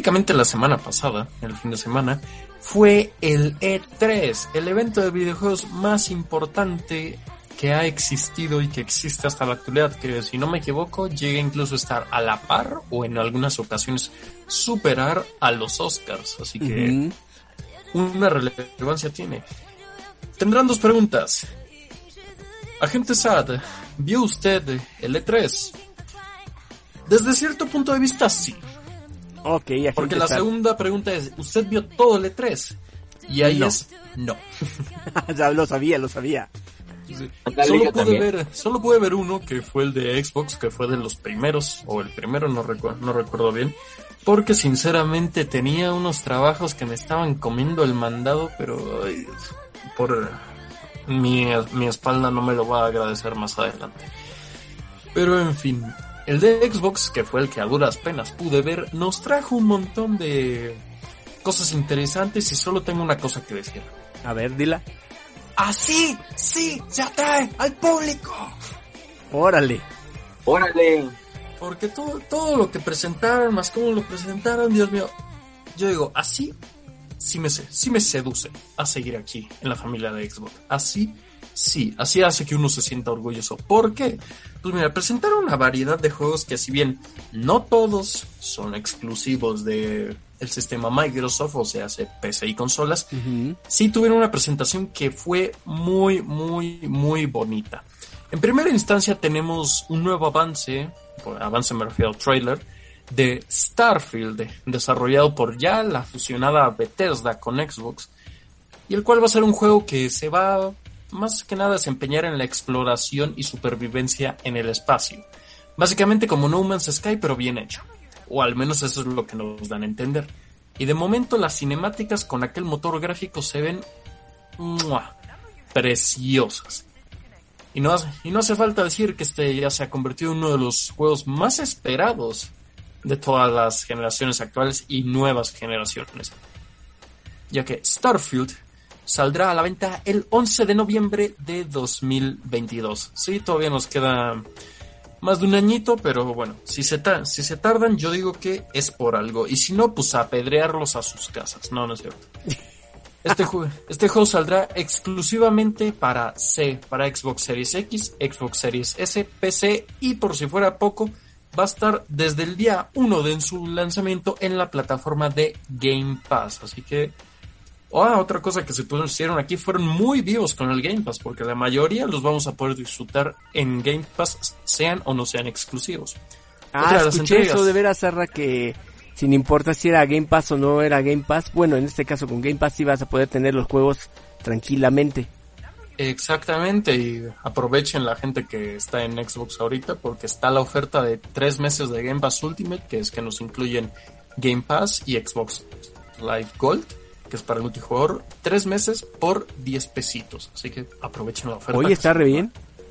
prácticamente la semana pasada, el fin de semana, fue el E3, el evento de videojuegos más importante que ha existido y que existe hasta la actualidad, que si no me equivoco llega incluso a estar a la par o en algunas ocasiones superar a los Oscars, así que una relevancia tiene. Tendrán dos preguntas. Agente Sad, ¿vio usted el E3? Desde cierto punto de vista sí. Ok, porque la segunda pregunta es, ¿usted vio todo el E3? Y ahí es no. Ya lo sabía. Sí. Solo pude ver uno, que fue el de Xbox, que fue de los primeros, o el primero, no recuerdo bien, porque sinceramente tenía unos trabajos que me estaban comiendo el mandado, pero ay, por mi espalda no me lo va a agradecer más adelante. Pero en fin, el de Xbox, que fue el que a duras penas pude ver, nos trajo un montón de cosas interesantes y solo tengo una cosa que decir. A ver, dila. ¡Así! ¡Sí! ¡Se atrae al público! ¡Órale! Porque todo lo que presentaron, más cómo lo presentaron, Dios mío, yo digo, así sí me seduce a seguir aquí en la familia de Xbox. Así hace que uno se sienta orgulloso. ¿Por qué? Pues mira, presentaron una variedad de juegos que si bien no todos son exclusivos de el sistema Microsoft, o sea, PC y consolas, sí tuvieron una presentación que fue muy, muy, muy bonita. En primera instancia tenemos un nuevo avance me refiero al trailer, de Starfield, desarrollado por ya la fusionada Bethesda con Xbox, y el cual va a ser un juego que se va más que nada desempeñar en la exploración y supervivencia en el espacio. Básicamente como No Man's Sky, pero bien hecho. O al menos eso es lo que nos dan a entender. Y de momento las cinemáticas con aquel motor gráfico se ven preciosas. Y no hace falta decir que este ya se ha convertido en uno de los juegos más esperados de todas las generaciones actuales y nuevas generaciones. Ya que Starfield saldrá a la venta el 11 de noviembre de 2022. Sí, todavía nos queda más de un añito, pero bueno, si se tardan, yo digo que es por algo. Y si no, pues apedrearlos a sus casas. No es cierto. Este juego saldrá exclusivamente para Xbox Series X, Xbox Series S, PC y por si fuera poco, va a estar desde el día 1 de su lanzamiento en la plataforma de Game Pass. Así que otra cosa que se pusieron aquí, fueron muy vivos con el Game Pass, porque la mayoría los vamos a poder disfrutar en Game Pass, sean o no sean exclusivos. Escuché eso de veras, Sarra, que sin importar si era Game Pass o no era Game Pass, bueno, en este caso con Game Pass sí vas a poder tener los juegos tranquilamente. Exactamente, y aprovechen la gente que está en Xbox ahorita, porque está la oferta de 3 meses de Game Pass Ultimate, que es que nos incluyen Game Pass y Xbox Live Gold, que es para el multijugador, 3 meses por 10 pesitos. Así que aprovechen la oferta. Oye, está re bien.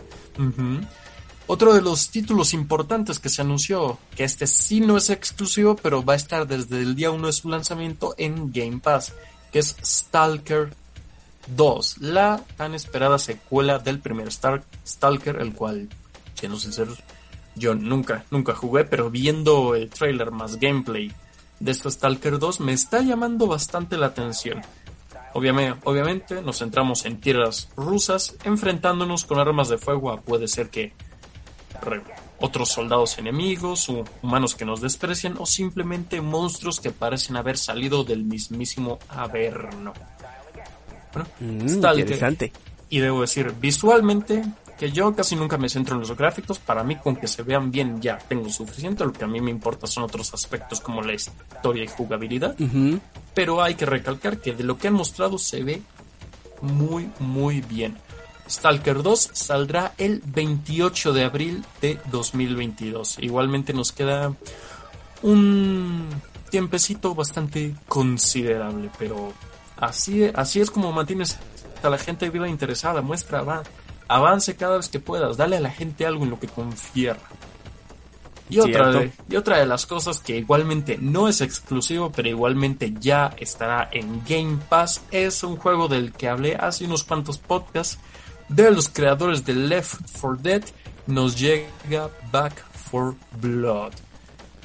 Otro de los títulos importantes que se anunció, que este sí no es exclusivo, pero va a estar desde el día 1 de su lanzamiento en Game Pass, que es Stalker 2, la tan esperada secuela del primer Stalker, el cual, siendo sinceros, yo nunca jugué, pero viendo el trailer más gameplay de este Stalker 2 me está llamando bastante la atención. Obviamente nos centramos en tierras rusas, enfrentándonos con armas de fuego a puede ser que otros soldados enemigos, humanos que nos desprecian o simplemente monstruos que parecen haber salido del mismísimo Averno. Bueno, Stalker, interesante. Y debo decir, visualmente, que yo casi nunca me centro en los gráficos, para mí con que se vean bien ya tengo suficiente, lo que a mí me importa son otros aspectos como la historia y jugabilidad, pero hay que recalcar que de lo que han mostrado se ve muy muy bien. Stalker 2 saldrá el 28 de abril de 2022, igualmente nos queda un tiempecito bastante considerable, pero así es como mantienes a la gente viva interesada, muestra avance cada vez que puedas, dale a la gente algo en lo que confiar. Y otra de las cosas que igualmente no es exclusivo, pero igualmente ya estará en Game Pass, es un juego del que hablé hace unos cuantos podcasts, de los creadores de Left 4 Dead, nos llega Back 4 Blood.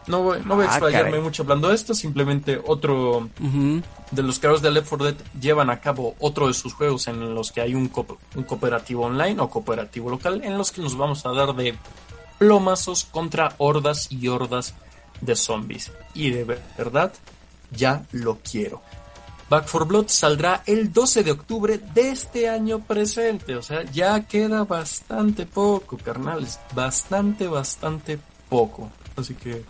No voy a explayarme caray. mucho hablando de esto, simplemente otro Ujú. de los creadores de Left 4 Dead llevan a cabo otro de sus juegos en los que hay un cooperativo online o cooperativo local en los que nos vamos a dar de plomazos contra hordas y hordas de zombies. Y de verdad, ya lo quiero. Back 4 Blood saldrá el 12 de octubre de este año presente. O sea, ya queda bastante poco, carnales. Bastante poco. Así que...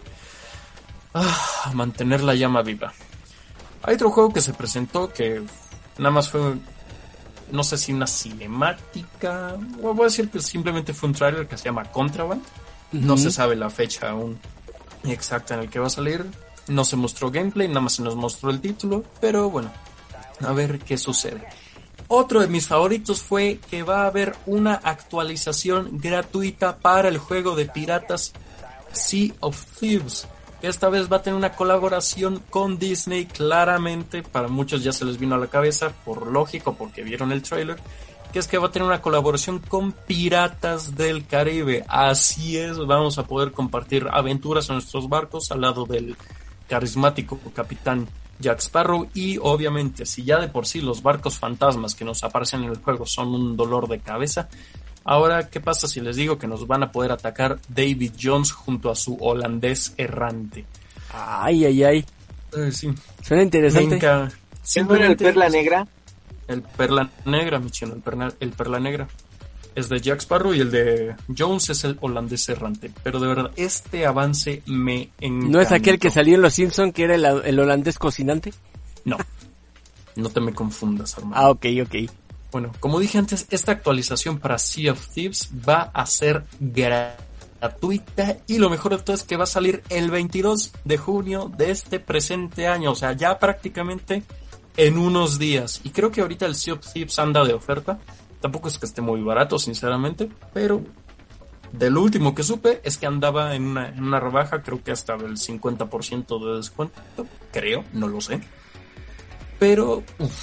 mantener la llama viva. Hay otro juego que se presentó que nada más fue... No sé si una cinemática... O voy a decir que simplemente fue un trailer que se llama Contraband. No se sabe la fecha aún exacta en el que va a salir. No se mostró gameplay, nada más se nos mostró el título. Pero bueno, a ver qué sucede. Otro de mis favoritos fue que va a haber una actualización gratuita para el juego de piratas Sea of Thieves. Esta vez va a tener una colaboración con Disney. Claramente, para muchos ya se les vino a la cabeza, por lógico, porque vieron el trailer, que es que va a tener una colaboración con Piratas del Caribe. Así es, vamos a poder compartir aventuras en nuestros barcos al lado del carismático capitán Jack Sparrow. Y obviamente, si ya de por sí los barcos fantasmas que nos aparecen en el juego son un dolor de cabeza, ahora, ¿qué pasa si les digo que nos van a poder atacar David Jones junto a su holandés errante? Ay. Sí. Suena interesante. ¿Siempre era el Perla Negra? El Perla Negra, mi chino, el Perla Negra. Es de Jack Sparrow y el de Jones es el holandés errante. Pero de verdad, este avance me encantó. ¿No es aquel que salió en Los Simpson que era el holandés cocinante? No te me confundas, hermano. Ok. Bueno, como dije antes, esta actualización para Sea of Thieves va a ser gratuita y lo mejor de todo es que va a salir el 22 de junio de este presente año, o sea, ya prácticamente en unos días. Y creo que ahorita el Sea of Thieves anda de oferta, tampoco es que esté muy barato, sinceramente, pero de lo último que supe es que andaba en una rebaja, creo que hasta el 50% de descuento, creo, no lo sé, pero...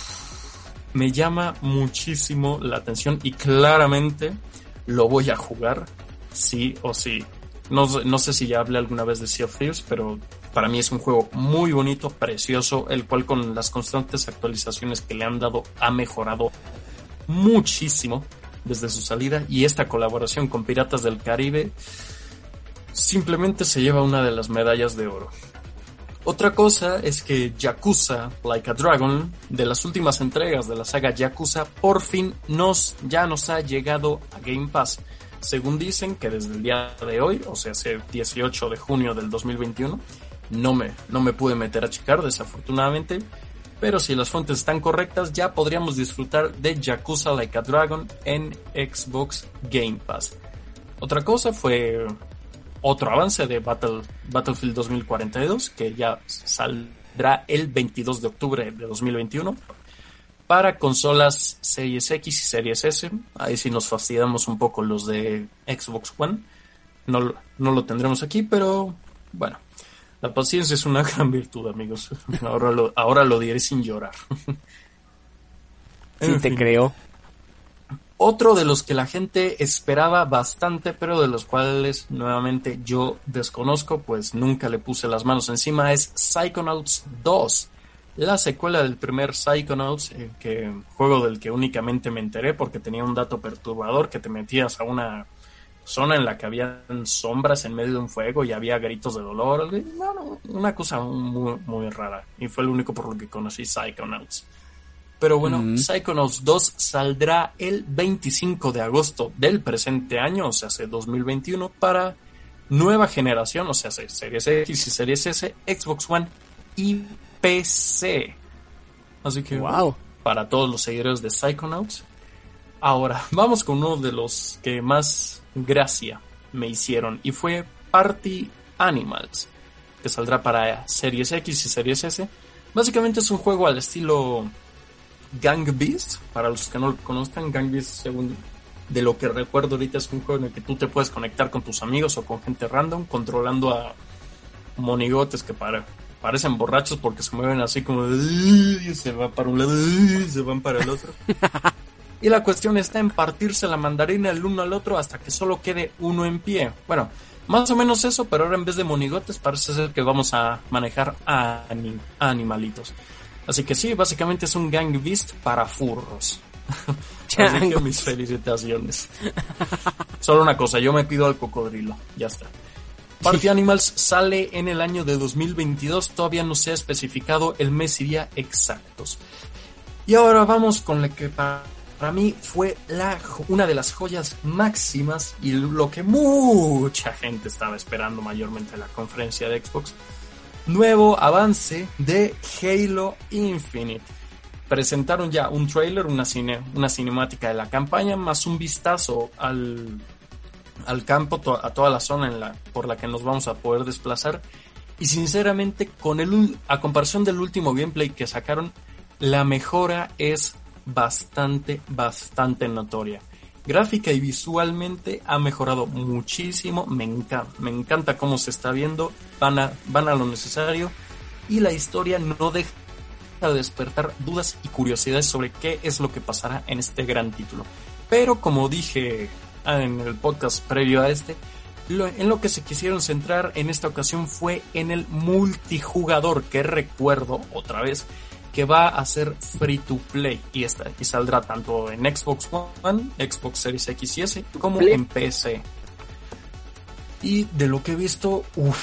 me llama muchísimo la atención y claramente lo voy a jugar sí o sí. No sé si ya hablé alguna vez de Sea of Thieves, pero para mí es un juego muy bonito, precioso, el cual con las constantes actualizaciones que le han dado ha mejorado muchísimo desde su salida, y esta colaboración con Piratas del Caribe simplemente se lleva una de las medallas de oro. Otra cosa es que Yakuza Like a Dragon, de las últimas entregas de la saga Yakuza, por fin ya nos ha llegado a Game Pass. Según dicen que desde el día de hoy, o sea, hace 18 de junio del 2021, no me pude meter a checar desafortunadamente, pero si las fuentes están correctas, ya podríamos disfrutar de Yakuza Like a Dragon en Xbox Game Pass. Otra cosa fue... otro avance de Battlefield 2042, que ya saldrá el 22 de octubre de 2021 para consolas Series X y Series S. Ahí sí nos fastidiamos un poco los de Xbox One. No lo tendremos aquí, pero bueno, la paciencia es una gran virtud, amigos. Ahora lo diré sin llorar. Sí, te creo. Otro de los que la gente esperaba bastante, pero de los cuales nuevamente yo desconozco, pues nunca le puse las manos encima, es Psychonauts 2. La secuela del primer Psychonauts, juego del que únicamente me enteré porque tenía un dato perturbador, que te metías a una zona en la que habían sombras en medio de un fuego y había gritos de dolor. Una cosa muy, muy rara. Y fue lo único por lo que conocí Psychonauts. Pero bueno, Psychonauts 2 saldrá el 25 de agosto del presente año, o sea, hace 2021, para nueva generación, o sea, Series X y Series S, Xbox One y PC. Así que, wow, para todos los seguidores de Psychonauts. Ahora, vamos con uno de los que más gracia me hicieron, y fue Party Animals, que saldrá para Series X y Series S. Básicamente es un juego al estilo Gang Beasts. Para los que no lo conozcan, Gang Beasts, según de lo que recuerdo ahorita, es un juego en el que tú te puedes conectar con tus amigos o con gente random, controlando a monigotes que parecen borrachos porque se mueven así como y se van para un lado y se van para el otro. Y la cuestión está en partirse la mandarina el uno al otro hasta que solo quede uno en pie. Bueno, Más o menos eso, pero ahora en vez de monigotes parece ser que vamos a manejar a animalitos. Así que sí, básicamente es un Gang Beast para furros. Así que mis felicitaciones. Solo una cosa, yo me pido al cocodrilo, ya está. Party Animals sale en el año de 2022, todavía no se ha especificado el mes y día exactos. Y ahora vamos con lo que para mí fue una de las joyas máximas y lo que mucha gente estaba esperando mayormente en la conferencia de Xbox. Nuevo avance de Halo Infinite. Presentaron ya un trailer, una cinemática de la campaña, más un vistazo al campo, a toda la zona por la que nos vamos a poder desplazar. Y sinceramente, a comparación del último gameplay que sacaron, la mejora es bastante notoria. Gráfica y visualmente ha mejorado muchísimo. Me encanta cómo se está viendo. Van a lo necesario. Y la historia no deja de despertar dudas y curiosidades sobre qué es lo que pasará en este gran título. Pero como dije en el podcast previo a en lo que se quisieron centrar en esta ocasión fue en el multijugador, que recuerdo otra vez que va a ser free to play y saldrá tanto en Xbox One, Xbox Series X y S como en PC. Y de lo que he visto,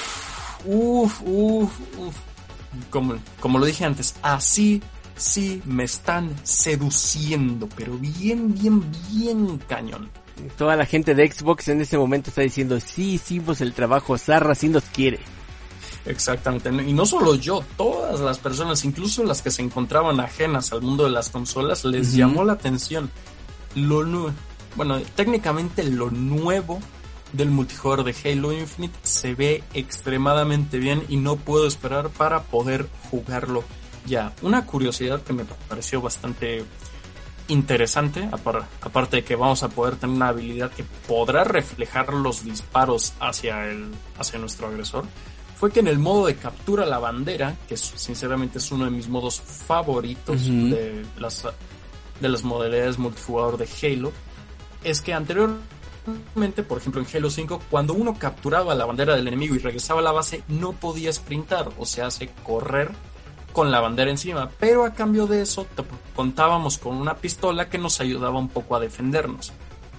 como lo dije antes, así sí me están seduciendo, pero bien cañón. Toda la gente de Xbox en este momento está diciendo, sí, hicimos el trabajo, Zarra sí nos quiere. Exactamente, y no solo yo, todas las personas, incluso las que se encontraban ajenas al mundo de las consolas, les llamó la atención técnicamente lo nuevo del multijugador de Halo Infinite se ve extremadamente bien y no puedo esperar para poder jugarlo ya. Una curiosidad que me pareció bastante interesante, aparte de que vamos a poder tener una habilidad que podrá reflejar los disparos hacia nuestro agresor, fue que en el modo de captura la bandera, que sinceramente es uno de mis modos favoritos de las modalidades multijugador de Halo, es que anteriormente, por ejemplo en Halo 5, cuando uno capturaba la bandera del enemigo y regresaba a la base, no podía sprintar, o sea, correr con la bandera encima, pero a cambio de eso contábamos con una pistola que nos ayudaba un poco a defendernos.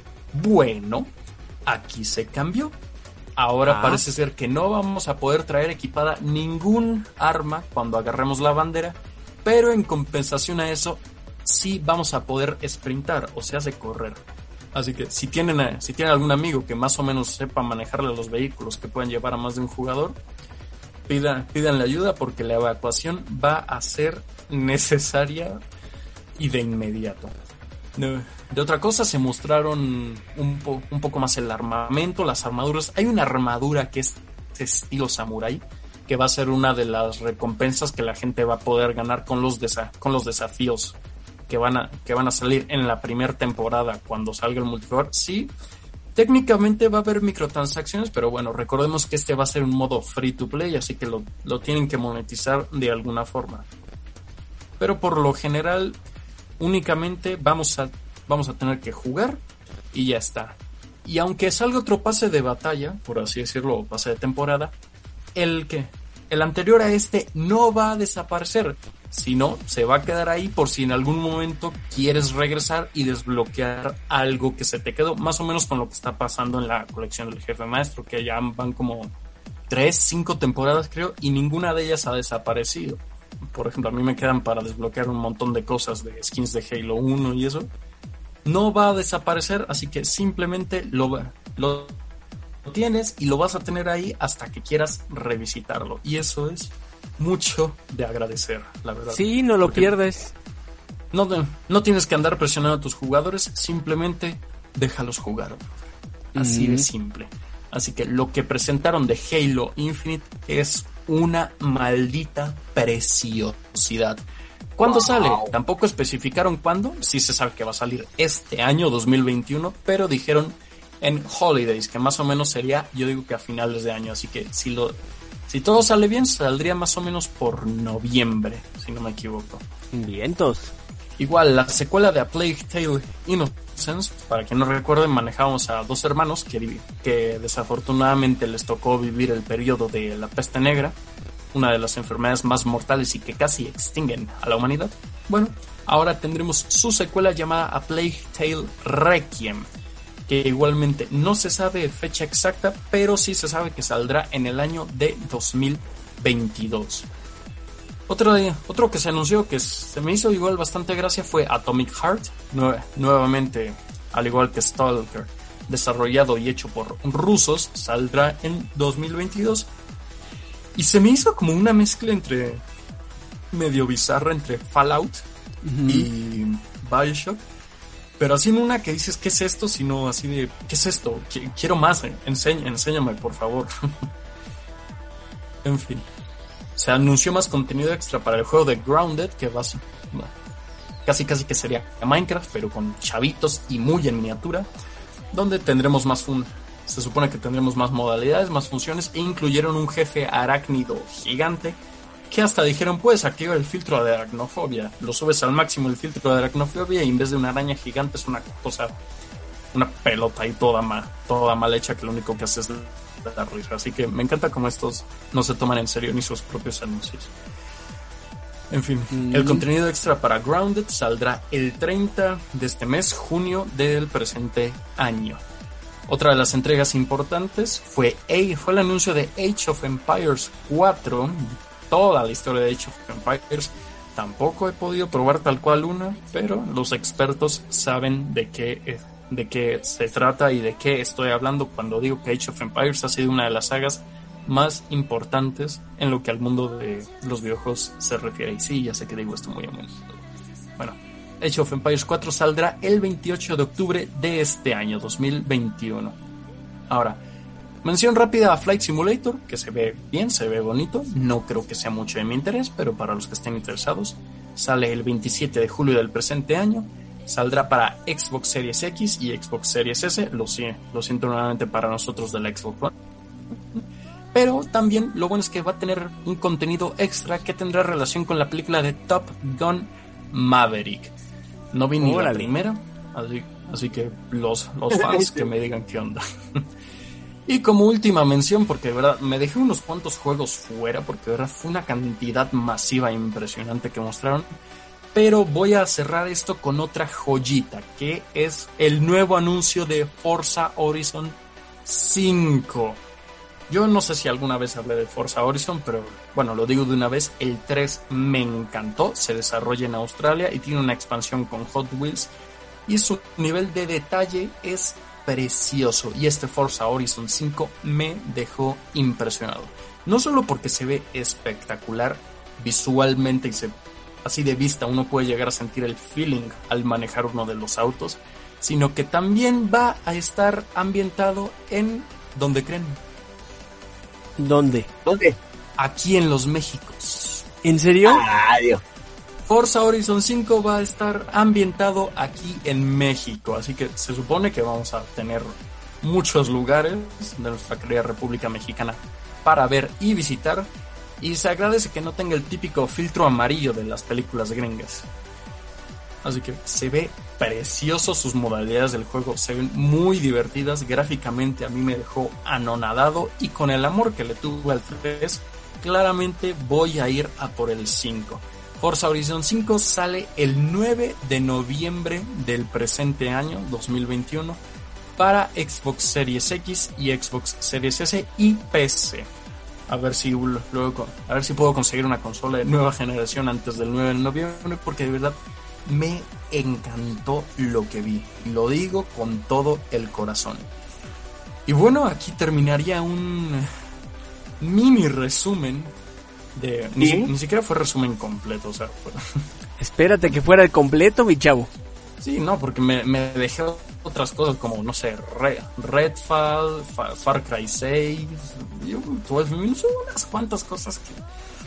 Bueno, aquí se cambió. Ahora parece ser que no vamos a poder traer equipada ningún arma cuando agarremos la bandera, pero en compensación a eso sí vamos a poder sprintar, o sea, correr. Así que si tienen algún amigo que más o menos sepa manejarle los vehículos que pueden llevar a más de un jugador, pídanle ayuda porque la evacuación va a ser necesaria y de inmediato. De otra cosa, se mostraron un poco más el armamento, las armaduras. Hay una armadura que es de estilo samurai, que va a ser una de las recompensas que la gente va a poder ganar con los desafíos que van a salir en la primera temporada cuando salga el multijugador. Sí, técnicamente va a haber microtransacciones, pero bueno, recordemos que este va a ser un modo free to play, así que lo tienen que monetizar de alguna forma. Pero por lo general, únicamente vamos a tener que jugar y ya está. Y aunque salga otro pase de batalla, por así decirlo, o pase de temporada, el anterior a este no va a desaparecer, sino se va a quedar ahí por si en algún momento quieres regresar y desbloquear algo que se te quedó, más o menos con lo que está pasando en la colección del Jefe Maestro, que ya van como 3-5 temporadas creo, y ninguna de ellas ha desaparecido. Por ejemplo, a mí me quedan para desbloquear un montón de cosas de skins de Halo 1 y eso. No va a desaparecer, así que simplemente lo tienes y lo vas a tener ahí hasta que quieras revisitarlo. Y eso es mucho de agradecer, la verdad. Sí, no lo pierdes. No tienes que andar presionando a tus jugadores, simplemente déjalos jugar. Así de simple. Así que lo que presentaron de Halo Infinite es una maldita preciosidad. ¿Cuándo sale? Tampoco especificaron cuándo. Sí se sabe que va a salir este año 2021, pero dijeron en Holidays, que más o menos sería, yo digo que a finales de año. Así que si todo sale bien, saldría más o menos por noviembre, si no me equivoco. Vientos. Igual, la secuela de A Plague Tale DualSense, para quien no recuerde, manejábamos a dos hermanos que desafortunadamente les tocó vivir el periodo de la peste negra, una de las enfermedades más mortales y que casi extinguen a la humanidad. Bueno, ahora tendremos su secuela llamada A Plague Tale Requiem, que igualmente no se sabe fecha exacta, pero sí se sabe que saldrá en el año de 2022. Otro que se anunció que se me hizo igual bastante gracia fue Atomic Heart, nuevamente, al igual que Stalker, desarrollado y hecho por rusos, saldrá en 2022. Y se me hizo como una mezcla medio bizarra entre Fallout y Bioshock, pero así en una que dices, ¿qué es esto? Sino así de, ¿qué es esto? Quiero más, enséñame por favor. En fin, se anunció más contenido extra para el juego de Grounded, que casi que sería Minecraft, pero con chavitos y muy en miniatura, donde tendremos se supone que tendremos más modalidades, más funciones, e incluyeron un jefe arácnido gigante que hasta dijeron, puedes activar el filtro de aracnofobia. Lo subes al máximo el filtro de aracnofobia y en vez de una araña gigante es una pelota ahí toda mal hecha, que lo único que hace es dar risa. Así que me encanta cómo estos no se toman en serio ni sus propios anuncios. En fin, el contenido extra para Grounded saldrá el 30 de este mes, junio del presente año. Otra de las entregas importantes fue el anuncio de Age of Empires 4, toda la historia de Age of Empires. Tampoco he podido probar tal cual una, pero los expertos saben de qué se trata y de qué estoy hablando cuando digo que Age of Empires ha sido una de las sagas más importantes en lo que al mundo de los videojuegos se refiere. Y sí, ya sé que digo esto muy a menudo. Bueno, Age of Empires 4 saldrá el 28 de octubre de este año, 2021. Ahora, mención rápida a Flight Simulator, que se ve bien, se ve bonito. No creo que sea mucho de mi interés, pero para los que estén interesados, sale el 27 de julio del presente año. Saldrá para Xbox Series X y Xbox Series S. Lo siento nuevamente para nosotros de la Xbox One. Pero también lo bueno es que va a tener un contenido extra que tendrá relación con la película de Top Gun Maverick. No vi ni la primera, así que los fans que me digan qué onda. Y como última mención, porque de verdad me dejé unos cuantos juegos fuera, porque de verdad fue una cantidad masiva e impresionante que mostraron. Pero voy a cerrar esto con otra joyita, que es el nuevo anuncio de Forza Horizon 5. Yo no sé si alguna vez hablé de Forza Horizon, pero bueno, lo digo de una vez, el 3 me encantó, se desarrolla en Australia y tiene una expansión con Hot Wheels y su nivel de detalle es precioso, y este Forza Horizon 5 me dejó impresionado. No solo porque se ve espectacular visualmente y así de vista uno puede llegar a sentir el feeling al manejar uno de los autos, sino que también va a estar ambientado en... ¿dónde creen? ¿Dónde? Aquí en los Méxicos. ¿En serio? Dios. Forza Horizon 5 va a estar ambientado aquí en México, así que se supone que vamos a tener muchos lugares de nuestra querida República Mexicana para ver y visitar, y se agradece que no tenga el típico filtro amarillo de las películas gringas. Así que se ve precioso, sus modalidades del juego se ven muy divertidas, gráficamente a mí me dejó anonadado, y con el amor que le tuve al 3, claramente voy a ir a por el 5. Forza Horizon 5 sale el 9 de noviembre del presente año, 2021, para Xbox Series X y Xbox Series S y PC. A ver si puedo conseguir una consola de nueva generación antes del 9 de noviembre, porque de verdad me encantó lo que vi. Lo digo con todo el corazón. Y bueno, aquí terminaría un mini resumen de... Ni siquiera fue resumen completo, o sea... Espérate que fuera el completo, mi chavo. Sí, no, porque me dejé otras cosas como, no sé, Redfall, Far Cry 6, 12, unas cuantas cosas que...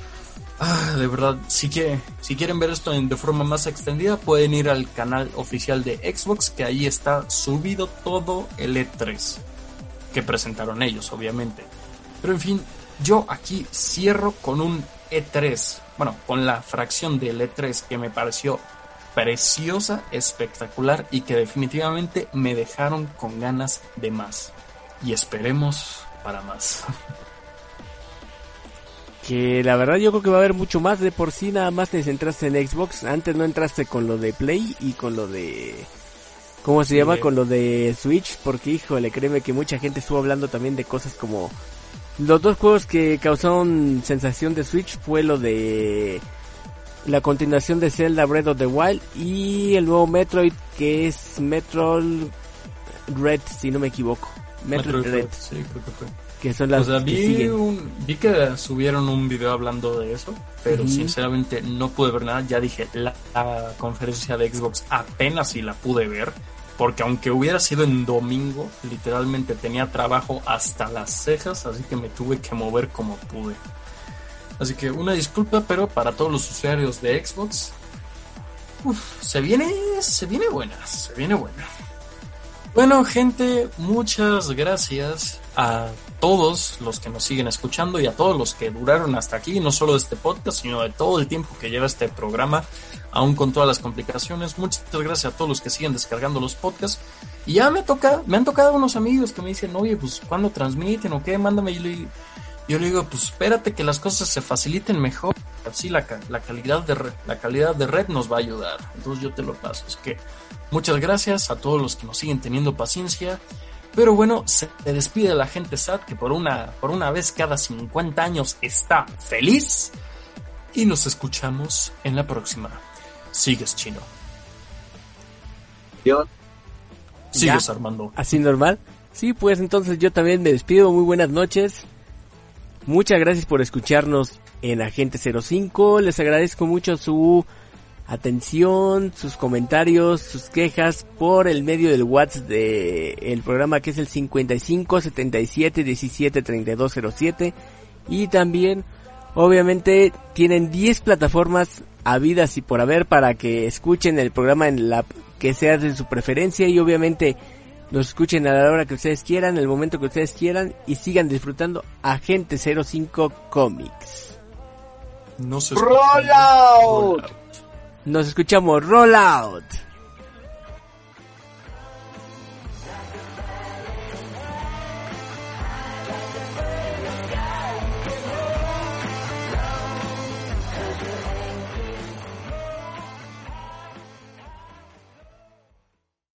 de verdad, si quieren ver esto de forma más extendida, pueden ir al canal oficial de Xbox, que ahí está subido todo el E3 que presentaron ellos, obviamente. Pero en fin, yo aquí cierro con un E3, bueno, con la fracción del E3 que me pareció preciosa, espectacular y que definitivamente me dejaron con ganas de más. Y esperemos para más. Que la verdad yo creo que va a haber mucho más. De por sí nada más te centraste en Xbox. Antes no entraste con lo de Play y con lo de... ¿Cómo se llama? Con lo de Switch. Porque híjole, créeme que mucha gente estuvo hablando también de cosas como... Los dos juegos que causaron sensación de Switch fue lo de... la continuación de Zelda Breath of the Wild y el nuevo Metroid, que es Metroid Red, si no me equivoco. Metroid Red. Sí, creo que fue. Que son las que siguen. Vi que subieron un video hablando de eso, pero sinceramente no pude ver nada. Ya dije, la conferencia de Xbox apenas si la pude ver, porque aunque hubiera sido en domingo, literalmente tenía trabajo hasta las cejas, así que me tuve que mover como pude. Así que una disculpa, pero para todos los usuarios de Xbox, se viene buena. Bueno, gente, muchas gracias a todos los que nos siguen escuchando y a todos los que duraron hasta aquí, no solo de este podcast, sino de todo el tiempo que lleva este programa, aún con todas las complicaciones. Muchas gracias a todos los que siguen descargando los podcasts. Y ya me han tocado unos amigos que me dicen, oye, pues, ¿cuándo transmiten o qué? Mándame. Yo le digo, pues espérate que las cosas se faciliten mejor, así la calidad de red nos va a ayudar. Entonces yo te lo paso. Es que muchas gracias a todos los que nos siguen teniendo paciencia. Pero bueno, se despide la gente SAT, que por una vez cada 50 años está feliz. Y nos escuchamos en la próxima. Sigues, Chino. Dios. Sigues, Armando. ¿Así normal? Sí, pues entonces yo también me despido. Muy buenas noches. Muchas gracias por escucharnos en Agente 05. Les agradezco mucho su atención, sus comentarios, sus quejas por el medio del WhatsApp del programa, que es el 55 77 17 32 07. Y también, obviamente, tienen 10 plataformas habidas y por haber para que escuchen el programa en la que sea de su preferencia, y obviamente nos escuchen a la hora que ustedes quieran, en el momento que ustedes quieran, y sigan disfrutando Agente 05 Comics. ¡Roll out! Nos escuchamos, Roll Out.